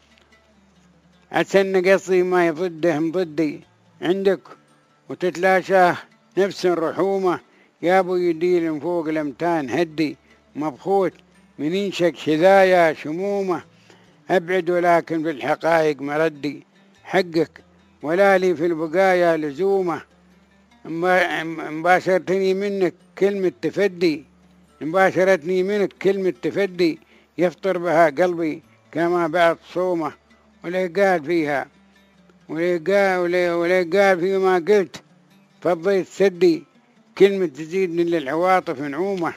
أتسن قصي ما يضدهم ضدي، عندك وتتلاشاه نفس رحومه، يا ابو يديل فوق الامتان هدي، مبخوت من ينشك شذايا شمومه، أبعد ولكن في الحقائق مردي، حقك ولا لي في البقايا لزومه، مباشرتني منك كلمة تفدي، مباشرتني منك كلمة تفدي، يفطر بها قلبي كما بعد صومه، ولا قال فيها ولا قال ولا ولا قال فيما قلت فضيت سدي، كلمة تزيدني للعواطف نعومة.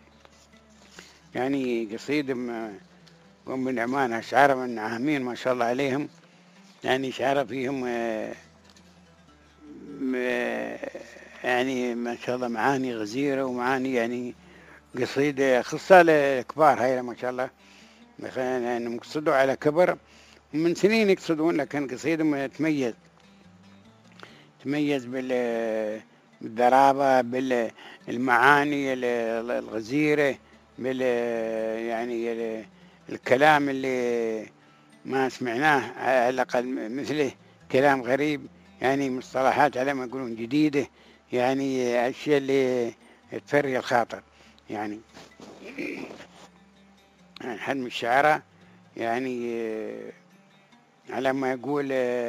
يعني قصيدة قوم بالأمانة أشعار من عامين ما شاء الله عليهم، يعني شعر فيهم يعني ما شاء الله معاني غزيرة ومعاني يعني قصيدة خصها للكبار هاي ما شاء الله، يعني يقصدوا على كبر ومن سنين يقصدون، لكن قصيدة تميز تميز بالذرابة بالمعاني الغزيرة بال يعني الكلام اللي ما سمعناه على الأقل مثله، كلام غريب يعني مصطلحات على ما يقولون جديدة، يعني أشياء اللي تفري الخاطر. يعني حد من الشعراء يعني على ما يقول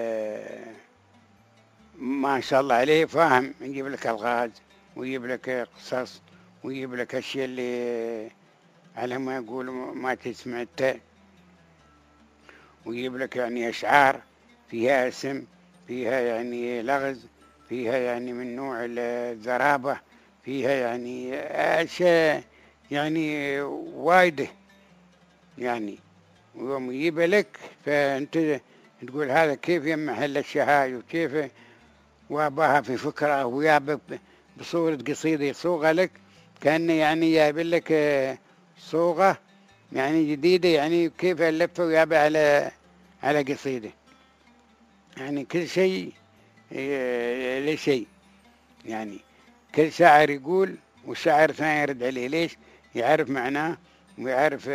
ما شاء الله عليه فاهم، يجيب لك ألغاز ويجيب لك قصص ويجيب لك أشياء اللي على ما يقول ما تسمعته، ويجيب لك يعني أشعار فيها اسم، فيها يعني لغز، فيها يعني من نوع الذرابة، فيها يعني أشياء يعني وايدة يعني، ويوم يجيب لك فأنت تقول هذا كيف يمحل الشهاي وكيف واباها في فكرة ويابك بصورة قصيدة يصوغها لك كأنه يعني جايب لك صوغة يعني جديدة، يعني كيف ألفها ويابها على على قصيدة، يعني كل شيء لشيء، يعني كل شاعر يقول والشاعر ثاني يرد عليه، ليش؟ يعرف معناه ويعرف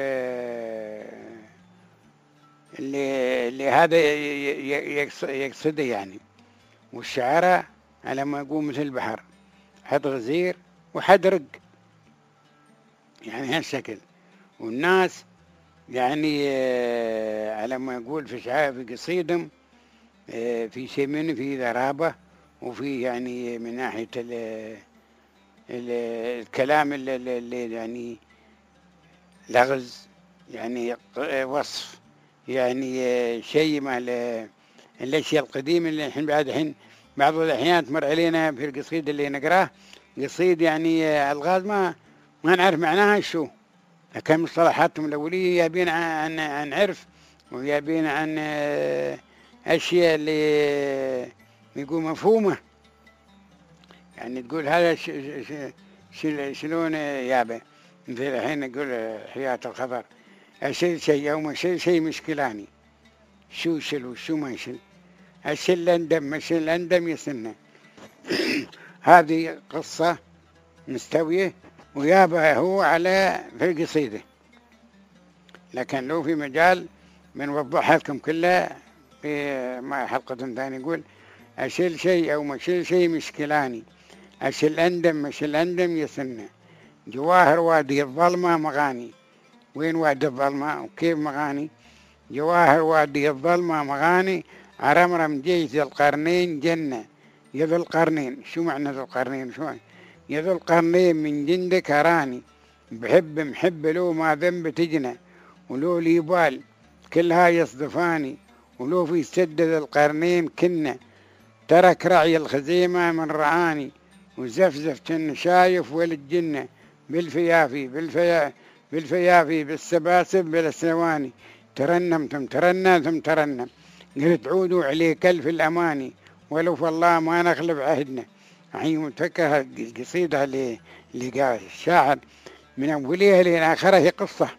اللي, اللي هذا يقصده يعني. والشعراء على ما يقول مثل البحر، حد غزير وحد رق، يعني هالشكل. والناس يعني على ما يقول في شعر في قصيدهم في شيء منه في ذرابة، وفي يعني من ناحية ال ال الكلام اللي, اللي يعني لغز، يعني وصف، يعني شيء مع الاشياء القديمة اللي الحين بعد الحين بعض الأحيان تمر علينا في القصيدة اللي نقراه قصيد يعني ألغاز ما ما نعرف معناها شو، لكن مصطلحاتهم الأولية يابين عن عن عرف ويابين عن أشياء اللي يقول مفهومة، يعني تقول هذا ش ش ش شلون يابه، مثل الحين نقول حياة الخبر أشل شيء أو ما شل شيء مشكلاني، شو شل وشو ما يشل، أشل أندم أشل أندم يسنه. هذه قصة مستوية ويابه هو على في القصيدة، لكن لو في مجال بنوضحها لكم كلها في ما حلقة ثانية. يقول أشل شيء أو ما شل شيء مشكلاني، أشل أندم أشل أندم يسنه، جواهر وادي الظلمة مغاني. وين وادي الظلمة وكيف مغاني؟ جواهر وادي الظلمة مغاني، عرمرم جيش ذي القرنين جنة. يا ذو القرنين، شو معنى ذو القرنين؟ شو يا ذو القرنين من جندك هراني، بحب محب له ما ذنب تجنى، ولو لي بال كلها يصدفاني، ولو في سد ذي القرنين كنا، ترك رعي الخزيمة من رعاني، وزفزف كن شايف ولد جنة، بالفيافي بالفيا بالفيافي بالسباسب بالسواني، ترنم ثم ترنم ثم ترنم، قلت عودوا عليك الف الأماني، ولو والله ما نغلب عهدنا. يعني متفكر القصيدة اللي اللي قال الشاعر من أولها لين آخرها هي قصة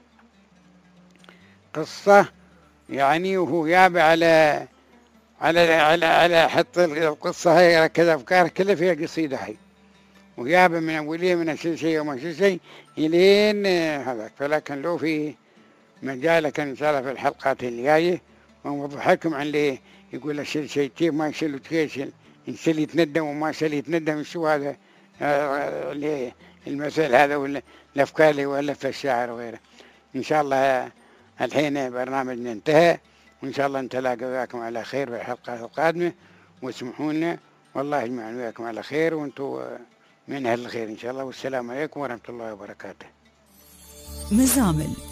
قصة يعني، وهو يابع على على على على حط القصة هي كذا أفكار كلها فيها قصيدة هي، ويابع من أولها من أشل شيء وما أشل شيء إلين هذاك. فلكن لو في مجالك إن شاء الله في الحلقات اللي جاية ونوضح لكم عن اللي يقول أشل شيء كيف ما يشل وكيف يشل، إن شل يتندم وما شل يتندم، شو هذا اللي المثل هذا ولا الأفكار اللي ولف الشاعر وغيره. إن شاء الله الحين برنامجنا انتهى، وإن شاء الله نتلاقى وياكم على خير في الحلقة القادمة، واسمحوا لنا والله يجمعنا وياكم على خير، وانتم من أهل الخير إن شاء الله. والسلام عليكم ورحمة الله وبركاته. مزامل